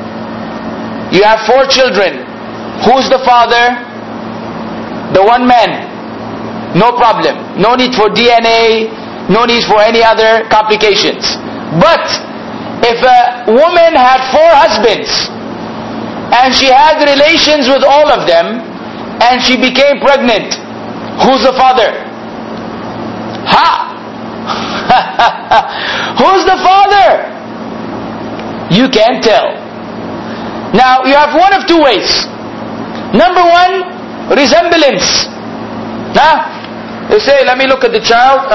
You have 4 children. Who's the father? The 1 man. No problem. No need for DNA. No need for any other complications. But if a woman had 4 husbands and she had relations with all of them and she became pregnant, who's the father? Ha! Who's the father? You can't tell. Now you have one of 2 ways. Number 1, resemblance. Huh? They say, let me look at the child.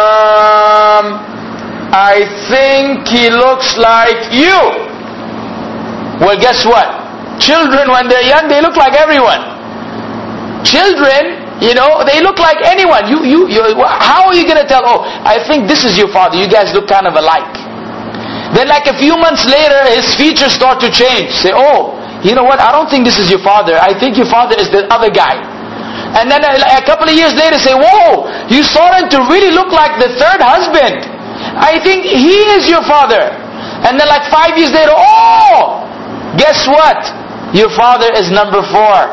I think he looks like you. Well, guess what? Children, when they're young, they look like everyone. Children, you know, they look like anyone. How are you going to tell, oh, I think this is your father. You guys look kind of alike. Then like a few months later, his features start to change. Say, oh, you know what? I don't think this is your father. I think your father is the other guy. And then a couple of years later say, whoa, you started to really look like the 3rd husband. I think he is your father. And then like 5 years later, oh, guess what? Your father is number 4.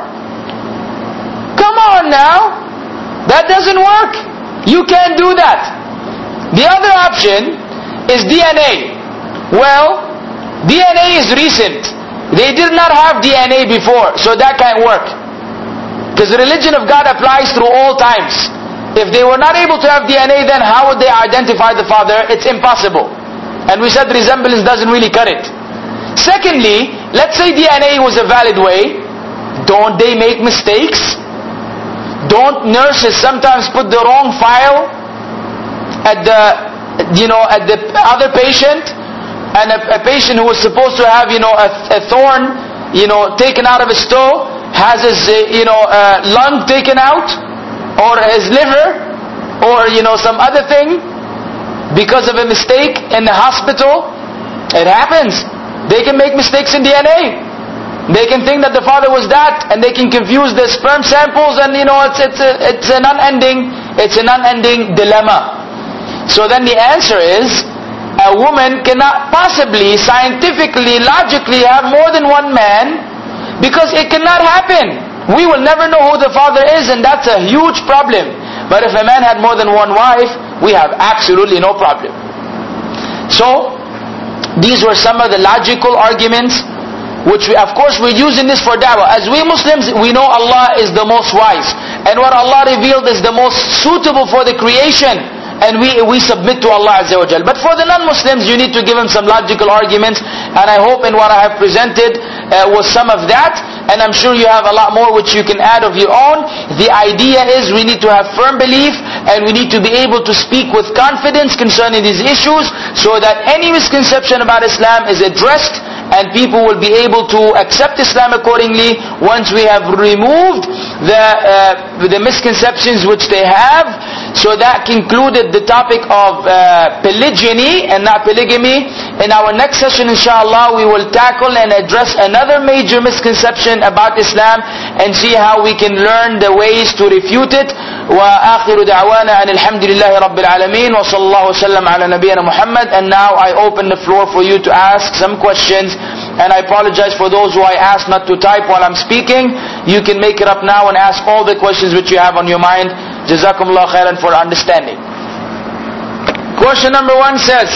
Come on now. That doesn't work. You can't do that. The other option is DNA. Well, DNA is recent. They did not have DNA before, so that can't work. Because the religion of God applies through all times. If they were not able to have DNA, then how would they identify the father? It's impossible. And we said resemblance doesn't really cut it. Secondly, let's say DNA was a valid way. Don't they make mistakes? Don't nurses sometimes put the wrong file at the other patient? And a patient who was supposed to have, a thorn, taken out of his toe, has his, lung taken out, or his liver, or, some other thing, because of a mistake in the hospital. It happens. They can make mistakes in DNA. They can think that the father was that, and they can confuse the sperm samples, and it's an unending dilemma. So then the answer is, a woman cannot possibly, scientifically, logically have more than 1 man, because it cannot happen. We will never know who the father is, and that's a huge problem. But if a man had more than 1 wife, we have absolutely no problem. So, these were some of the logical arguments, which of course we're using this for da'wah. As we Muslims, we know Allah is the most wise. And what Allah revealed is the most suitable for the creation. and we submit to Allah Azza wa Jal. But for the non-Muslims, you need to give them some logical arguments, and I hope in what I have presented was some of that, and I'm sure you have a lot more which you can add of your own. The idea is we need to have firm belief, and we need to be able to speak with confidence concerning these issues, so that any misconception about Islam is addressed, and people will be able to accept Islam accordingly once we have removed the misconceptions which they have. So that concluded the topic of polygyny and not polygamy. In our next session, inshallah, we will tackle and address another major misconception about Islam and see how we can learn the ways to refute it. وآخر دعوانا أن الحمد لله رب العالمين وصلى الله وسلم على نبينا Muhammad. And now I open the floor for you to ask some questions, and I apologize for those who I asked not to type while I'm speaking. You can make it up now and ask all the questions which you have on your mind. Jazakumullah khairan for understanding. Question number 1 says,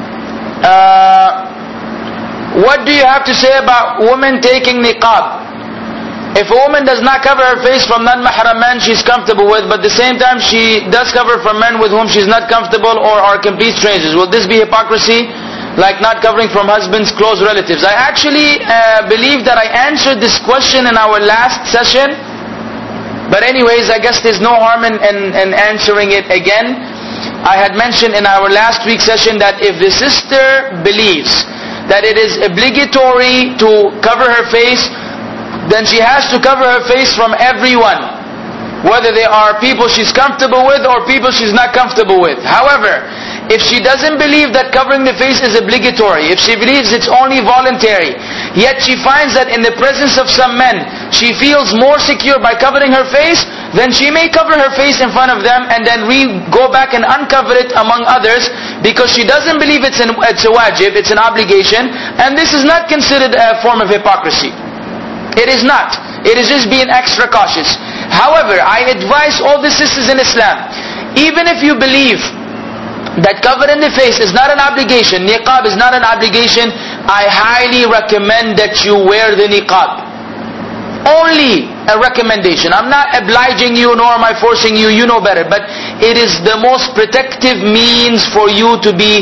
what do you have to say about women taking niqab? If a woman does not cover her face from non-mahram men she's comfortable with, but at the same time she does cover from men with whom she's not comfortable or are complete strangers, will this be hypocrisy? Like not covering from husband's close relatives. I actually believe that I answered this question in our last session. But anyways, I guess there's no harm in answering it again. I had mentioned in our last week's session that if the sister believes that it is obligatory to cover her face, then she has to cover her face from everyone, whether they are people she's comfortable with or people she's not comfortable with. However, if she doesn't believe that covering the face is obligatory, if she believes it's only voluntary, yet she finds that in the presence of some men she feels more secure by covering her face, then she may cover her face in front of them and then go back and uncover it among others, because she doesn't believe it's a wajib, it's an obligation, and this is not considered a form of hypocrisy. It is not. It is just being extra cautious. However, I advise all the sisters in Islam, even if you believe that covering the face is not an obligation, niqab is not an obligation, I highly recommend that you wear the niqab. Only a recommendation. I'm not obliging you, nor am I forcing you, you know better. But it is the most protective means for you to be,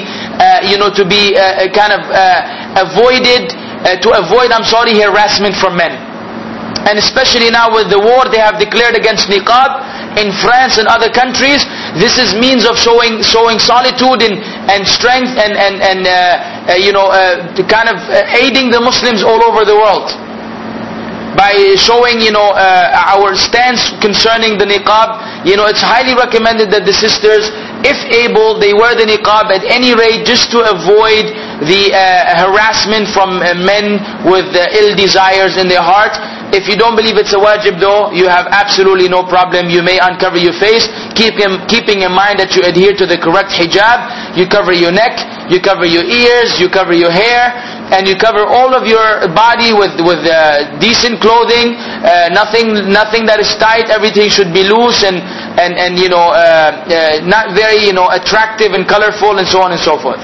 avoid harassment from men. And especially now with the war they have declared against niqab in France and other countries, this is means of showing solitude and strength and aiding the Muslims all over the world by showing our stance concerning the niqab. It's highly recommended that the sisters, if able, they wear the niqab at any rate, just to avoid the harassment from men with ill desires in their heart. If you don't believe it's a wajib though, you have absolutely no problem. You may uncover your face, keeping in mind that you adhere to the correct hijab. You cover your neck, you cover your ears, you cover your hair, and you cover all of your body with decent clothing. Nothing that is tight. Everything should be loose and not very attractive and colorful and so on and so forth.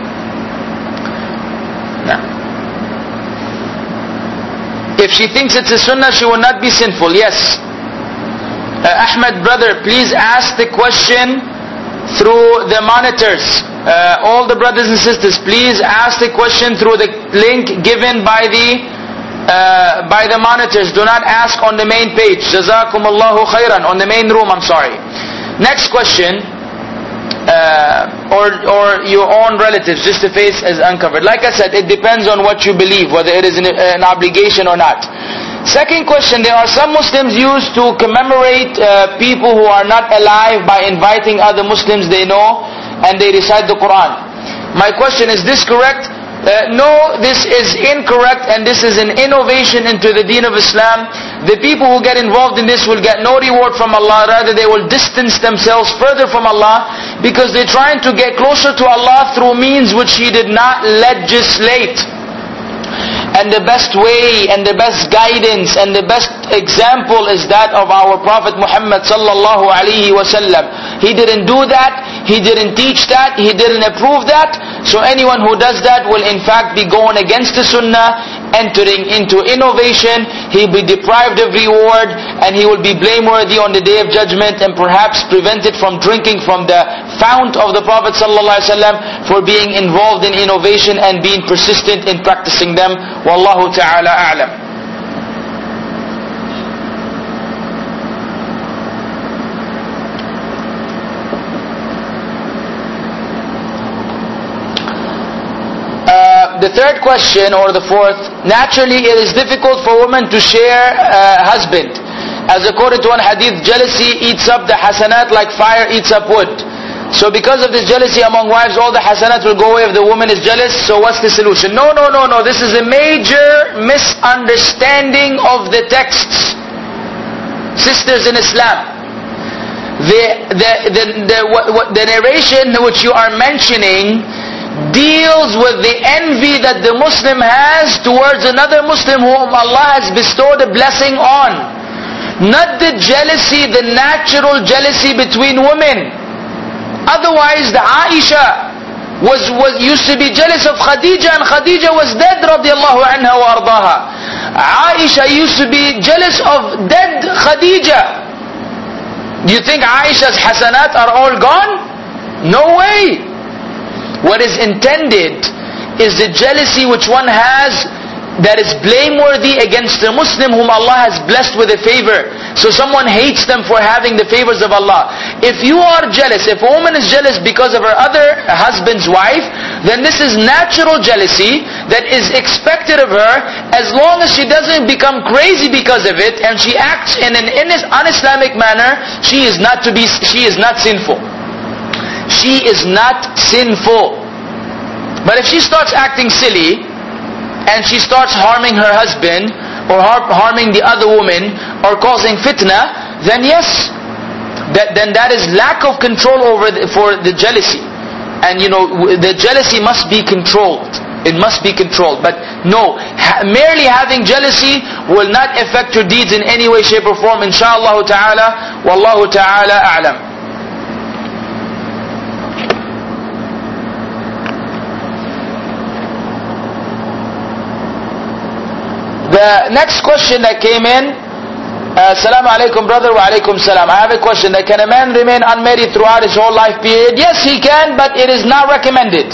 Now, if she thinks it's a sunnah, she will not be sinful. Yes. Ahmed brother, please ask the question through the monitors. All the brothers and sisters, please ask the question through the link given by the monitors. Do not ask on the main page. Jazakumullahu khairan. On the main room, I'm sorry. Next question. Or your own relatives, just the face is uncovered. Like I said, it depends on what you believe, whether it is an obligation or not. Second question, there are some Muslims used to commemorate people who are not alive by inviting other Muslims they know and they recite the Quran. My question, is this correct? No, this is incorrect, and this is an innovation into the deen of Islam. The people who get involved in this will get no reward from Allah, rather they will distance themselves further from Allah, because they're trying to get closer to Allah through means which He did not legislate. And the best way and the best guidance and the best example is that of our Prophet Muhammad sallallahu alaihi wasallam. He didn't do that, he didn't teach that, he didn't approve that. So anyone who does that will in fact be going against the sunnah, entering into innovation. He'll be deprived of reward, and he will be blameworthy on the day of judgment, and perhaps prevented from drinking from the fount of the Prophet ﷺ for being involved in innovation and being persistent in practicing them. Wallahu ta'ala a'lam. The third question, or the fourth, naturally it is difficult for women to share a husband. As according to one hadith, jealousy eats up the hasanat like fire eats up wood. So because of this jealousy among wives, all the hasanat will go away if the woman is jealous. So what's the solution? No. This is a major misunderstanding of the texts. Sisters in Islam, the narration which you are mentioning deals with the envy that the Muslim has towards another Muslim whom Allah has bestowed a blessing on. Not the jealousy, the natural jealousy between women. Otherwise, the Aisha used to be jealous of Khadija, and Khadija was dead radiallahu anha wa ardaha. Aisha used to be jealous of dead Khadija. Do you think Aisha's hasanat are all gone? No way. What is intended is the jealousy which one has that is blameworthy against the Muslim whom Allah has blessed with a favor. So someone hates them for having the favors of Allah. If you are jealous, if a woman is jealous because of her other husband's wife, then this is natural jealousy that is expected of her, as long as she doesn't become crazy because of it and she acts in an un-Islamic manner. She is not sinful. She is not sinful. But if she starts acting silly and she starts harming her husband or harming the other woman or causing fitna, then yes, then that is lack of control for the jealousy. And the jealousy must be controlled. It must be controlled. But no, merely having jealousy will not affect your deeds in any way, shape or form. Insha'Allah ta'ala. Wallahu ta'ala a'lam. The next question that came in, Assalamu alaikum brother, wa alaikum salam. I have a question. Can a man remain unmarried throughout his whole life period? Yes, he can, but it is not recommended.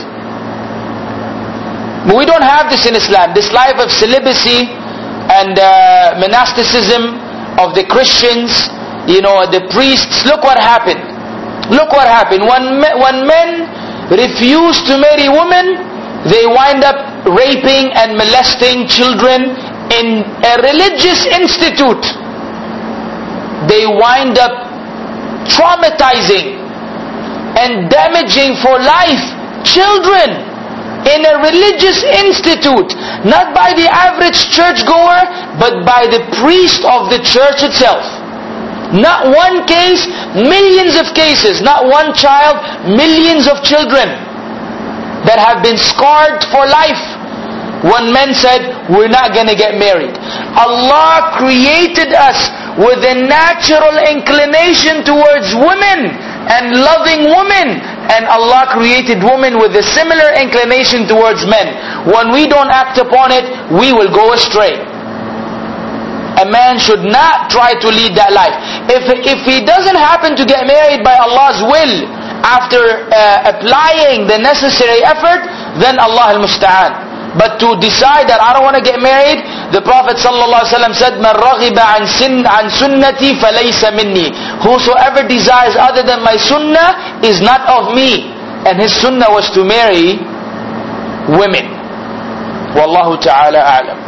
But we don't have this in Islam. This life of celibacy and monasticism of the Christians, the priests. Look what happened. Look what happened. When men refuse to marry women, they wind up raping and molesting children in a religious institute. They wind up traumatizing and damaging for life children in a religious institute, not by the average churchgoer, but by the priest of the church itself. Not one case, millions of cases. Not one child, millions of children that have been scarred for life when men said, we're not going to get married. Allah created us with a natural inclination towards women and loving women, and Allah created women with a similar inclination towards men. When we don't act upon it, we will go astray. A man should not try to lead that life. If he doesn't happen to get married by Allah's will after applying the necessary effort, then Allah al-Musta'an. But to decide that I don't want to get married, the Prophet ﷺ said, "Man raghiba an sunnati falaysa minni." Whosoever desires other than my sunnah is not of me. And his sunnah was to marry women. Wallahu ta'ala a'lam.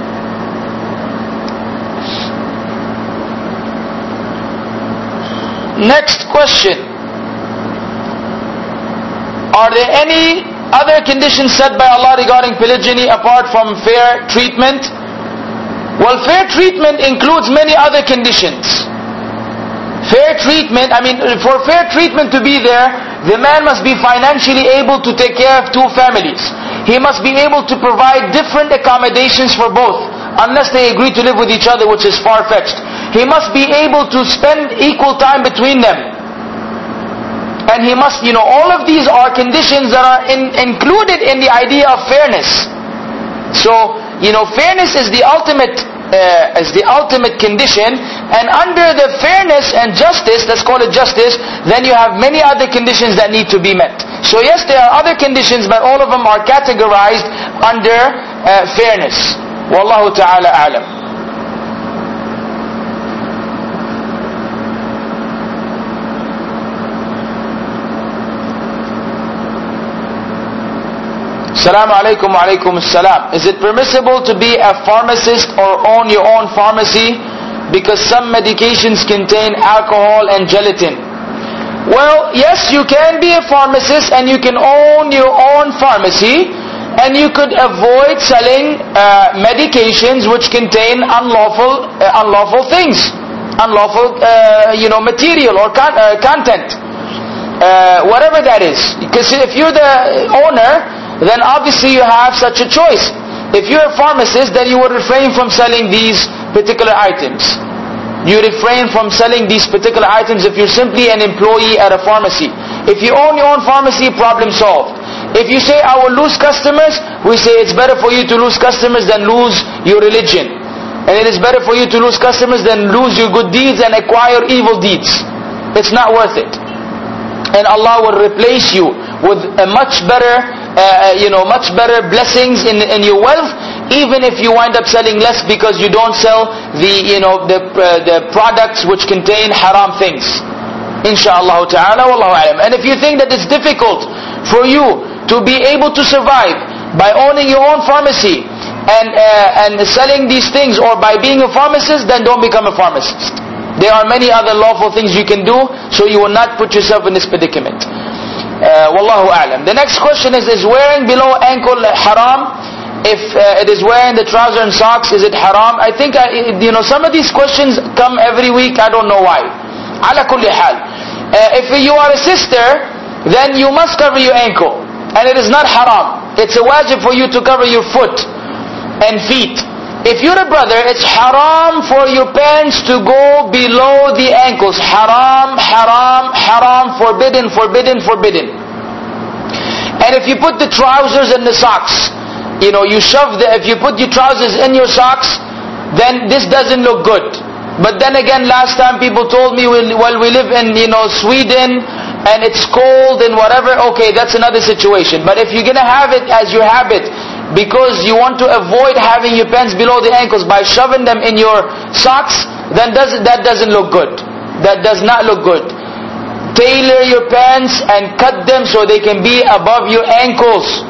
Next question. Are there any other conditions set by Allah regarding polygyny apart from fair treatment? Well, fair treatment includes many other conditions. Fair treatment, for fair treatment to be there, the man must be financially able to take care of two families. He must be able to provide different accommodations for both, unless they agree to live with each other, which is far-fetched. He must be able to spend equal time between them. And he must, all of these are conditions that are included in the idea of fairness. So, fairness is the ultimate condition, And under the fairness and justice, let's call it justice, then you have many other conditions that need to be met. So yes, there are other conditions, but all of them are categorized under fairness. Wallahu ta'ala a'lam. Assalamu alaikum wa alaikum assalam. Is it permissible to be a pharmacist or own your own pharmacy because some medications contain alcohol and gelatin? Well, yes, you can be a pharmacist and you can own your own pharmacy, and you could avoid selling medications which contain unlawful things, unlawful material or content, whatever that is. Because if you're the owner, then obviously you have such a choice. If you're a pharmacist, then you would refrain from selling these particular items. You refrain from selling these particular items if you're simply an employee at a pharmacy. If you own your own pharmacy, problem solved. If you say, I will lose customers, we say it's better for you to lose customers than lose your religion. And it is better for you to lose customers than lose your good deeds and acquire evil deeds. It's not worth it. And Allah will replace you with a much better blessings in your wealth, even if you wind up selling less because you don't sell the products which contain haram things. Insha'Allah ta'ala, wallahu alam. And if you think that it's difficult for you to be able to survive by owning your own pharmacy and selling these things, or by being a pharmacist, then don't become a pharmacist. There are many other lawful things you can do, so you will not put yourself in this predicament. Wallahu a'lam. The next question is wearing below ankle haram? If it is wearing the trouser and socks, is it haram? I think some of these questions come every week. I don't know why. Ala kulli hal. If you are a sister, then you must cover your ankle, and it is not haram. It's a wajib for you to cover your foot and feet. If you're a brother, it's haram for your pants to go below the ankles. Haram, haram, haram, forbidden, forbidden, forbidden. And if you put the trousers and the socks, if you put your trousers in your socks, then this doesn't look good. But then again, last time people told me, we live in, Sweden, and it's cold and whatever, okay, that's another situation. But if you're gonna have it as your habit, because you want to avoid having your pants below the ankles by shoving them in your socks, then that doesn't look good. That does not look good. Tailor your pants and cut them so they can be above your ankles.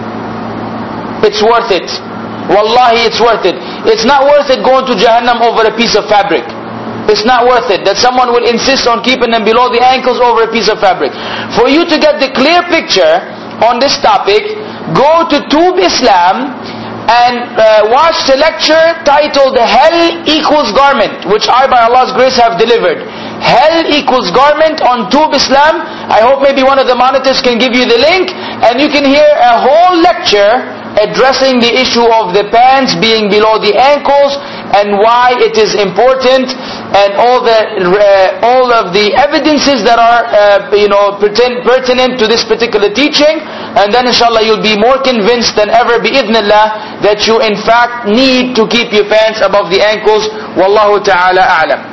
It's worth it. Wallahi, it's worth it. It's not worth it going to Jahannam over a piece of fabric. It's not worth it that someone will insist on keeping them below the ankles over a piece of fabric. For you to get the clear picture on this topic, go to Tube Islam and watch the lecture titled Hell Equals Garment, which I, by Allah's grace, have delivered. Hell Equals Garment on Tube Islam. I hope maybe one of the monitors can give you the link, and you can hear a whole lecture addressing the issue of the pants being below the ankles and why it is important, and all of the evidences that are pertinent to this particular teaching. And then inshallah you'll be more convinced than ever bi'idhnillah that you in fact need to keep your pants above the ankles. Wallahu ta'ala a'lam.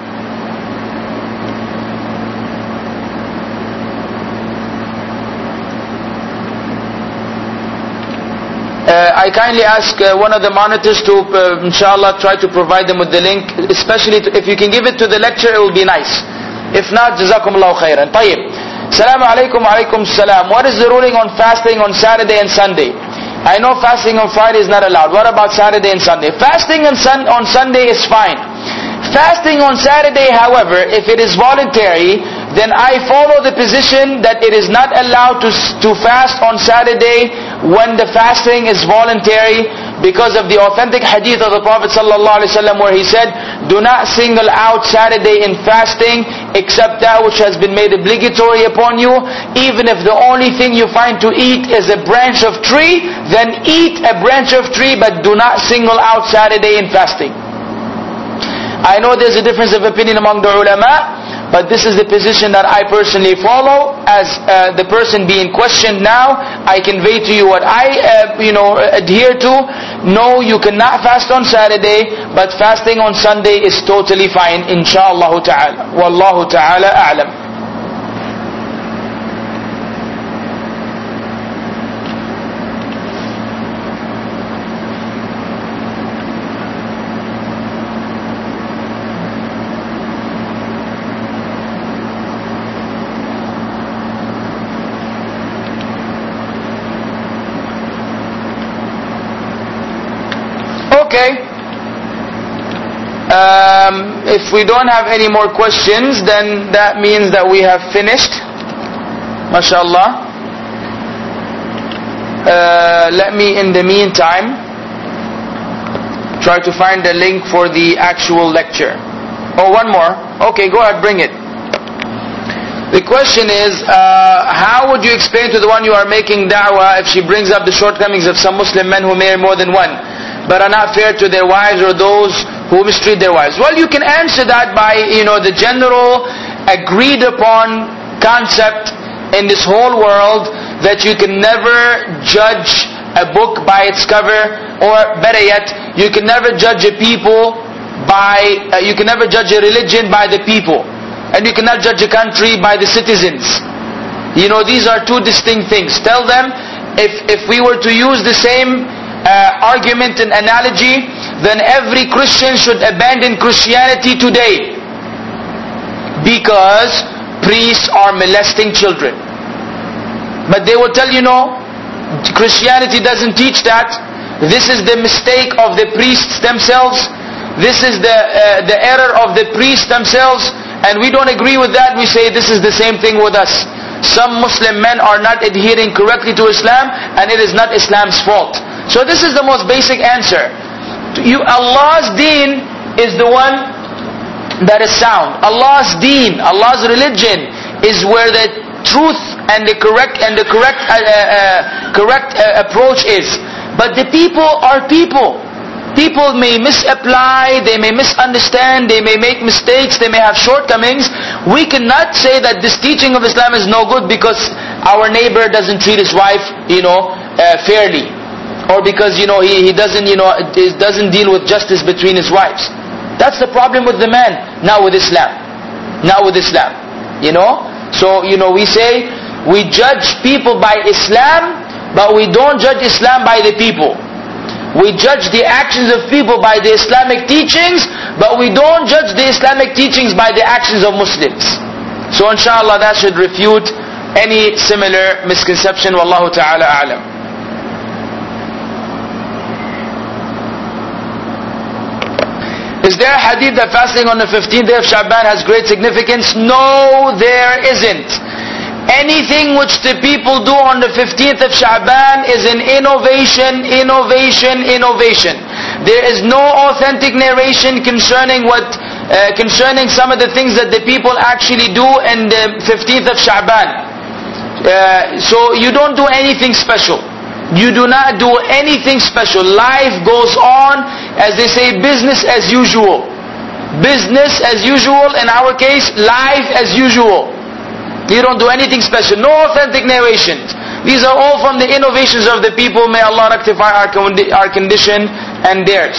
I kindly ask one of the monitors to inshallah try to provide them with the link, especially if you can give it to the lecture, it will be nice. If not, jazakumullahu khairan. Tayyib. Assalamu alaikum wa alaikum salam. What is the ruling on fasting on Saturday and Sunday? I know fasting on Friday is not allowed. What about Saturday and Sunday? Fasting on Sunday is fine. Fasting on Saturday, however, if it is voluntary, then I follow the position that it is not allowed to fast on Saturday when the fasting is voluntary, because of the authentic hadith of the Prophet ﷺ where he said, do not single out Saturday in fasting except that which has been made obligatory upon you. Even if the only thing you find to eat is a branch of tree, then eat a branch of tree, but do not single out Saturday in fasting. I know there's a difference of opinion among the ulama, but this is the position that I personally follow. As the person being questioned now, I convey to you what I adhere to. No, you cannot fast on Saturday, but fasting on Sunday is totally fine, inshallah ta'ala. Wallahu ta'ala a'lam. Okay. If we don't have any more questions, then that means that we have finished. MashaAllah. Let me, in the meantime, try to find the link for the actual lecture. Oh, one more. Okay, go ahead, bring it. The question is, how would you explain to the one you are making da'wah if she brings up the shortcomings of some Muslim men who marry more than one, but are not fair to their wives, or those who mistreat their wives? Well, you can answer that by, the general agreed upon concept in this whole world that you can never judge a book by its cover, or better yet, you can never judge a people by, you can never judge a religion by the people, and you cannot judge a country by the citizens. These are two distinct things. Tell them, if we were to use the same argument and analogy, then every Christian should abandon Christianity today, because priests are molesting children. But they will tell you, no, Christianity doesn't teach that. This is the mistake of the priests themselves. This is the error of the priests themselves, and we don't agree with that. We say this is the same thing with us. Some Muslim men are not adhering correctly to Islam, and it is not Islam's fault. So this is the most basic answer. Allah's deen is the one that is sound. Allah's deen, Allah's religion is where the truth and the correct approach is. But the people are people. People may misapply, they may misunderstand, they may make mistakes, they may have shortcomings. We cannot say that this teaching of Islam is no good because our neighbor doesn't treat his wife, fairly. Or because, he doesn't, doesn't deal with justice between his wives. That's the problem with the man, not with Islam. Not with Islam. So, we say, we judge people by Islam, but we don't judge Islam by the people. We judge the actions of people by the Islamic teachings, but we don't judge the Islamic teachings by the actions of Muslims. So inshallah that should refute any similar misconception. Wallahu ta'ala a'lam. Is there a hadith that fasting on the 15th day of Sha'ban has great significance? No, there isn't. Anything which the people do on the 15th of Sha'ban is an innovation. There is no authentic narration concerning some of the things that the people actually do in the 15th of Sha'ban. So you don't do anything special. You do not do anything special. Life goes on, as they say, business as usual. Business as usual, in our case, life as usual. You don't do anything special. No authentic narrations. These are all from the innovations of the people. May Allah rectify our condition and theirs.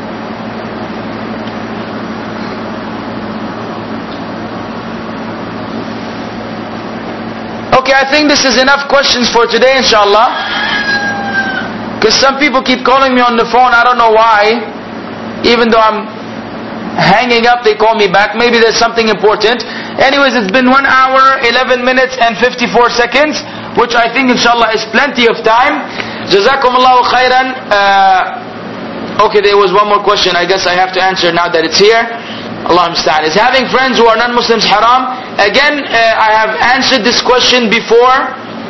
Okay, I think this is enough questions for today, inshallah. Because some people keep calling me on the phone. I don't know why. Even though I'm hanging up, they call me back. Maybe there's something important. Anyways, it's been 1 hour, 11 minutes and 54 seconds, which I think inshallah is plenty of time. Jazakumullahu khairan. Okay, there was one more question. I guess I have to answer now that it's here. Allah musta'an. Is having friends who are non-Muslims haram? Again, I have answered this question before.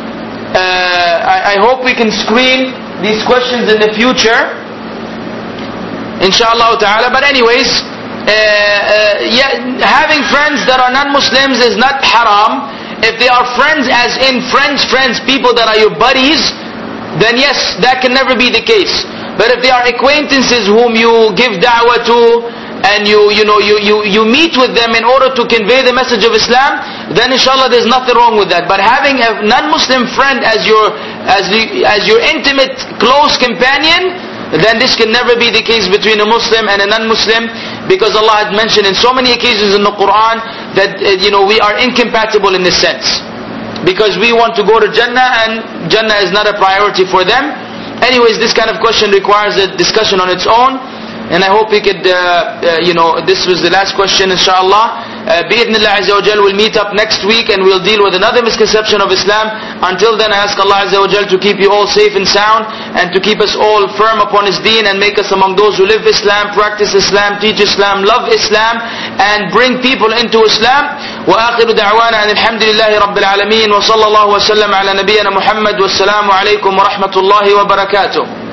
I hope we can screen these questions in the future, inshallah ta'ala. But anyways, having friends that are non-Muslims is not haram. If they are friends as in friends, people that are your buddies, then yes, that can never be the case. But if they are acquaintances whom you give da'wah to, and you meet with them in order to convey the message of Islam, then inshallah there's nothing wrong with that. But having a non-Muslim friend as your intimate, close companion, then this can never be the case between a Muslim and a non-Muslim, because Allah had mentioned in so many occasions in the Quran that we are incompatible in this sense, because we want to go to Jannah and Jannah is not a priority for them. Anyways, this kind of question requires a discussion on its own, and I hope we could, this was the last question, inshallah. Bi-idhnillah Azza wa Jal, we'll meet up next week and we'll deal with another misconception of Islam. Until then, I ask Allah Azza wa Jal to keep you all safe and sound, and to keep us all firm upon His deen, and make us among those who live Islam, practice Islam, teach Islam, love Islam, and bring people into Islam. وآخر دعوانا أن الحمد لله رب العالمين وصلى الله وسلم على نبينا محمد والسلام عليكم ورحمة الله وبركاته.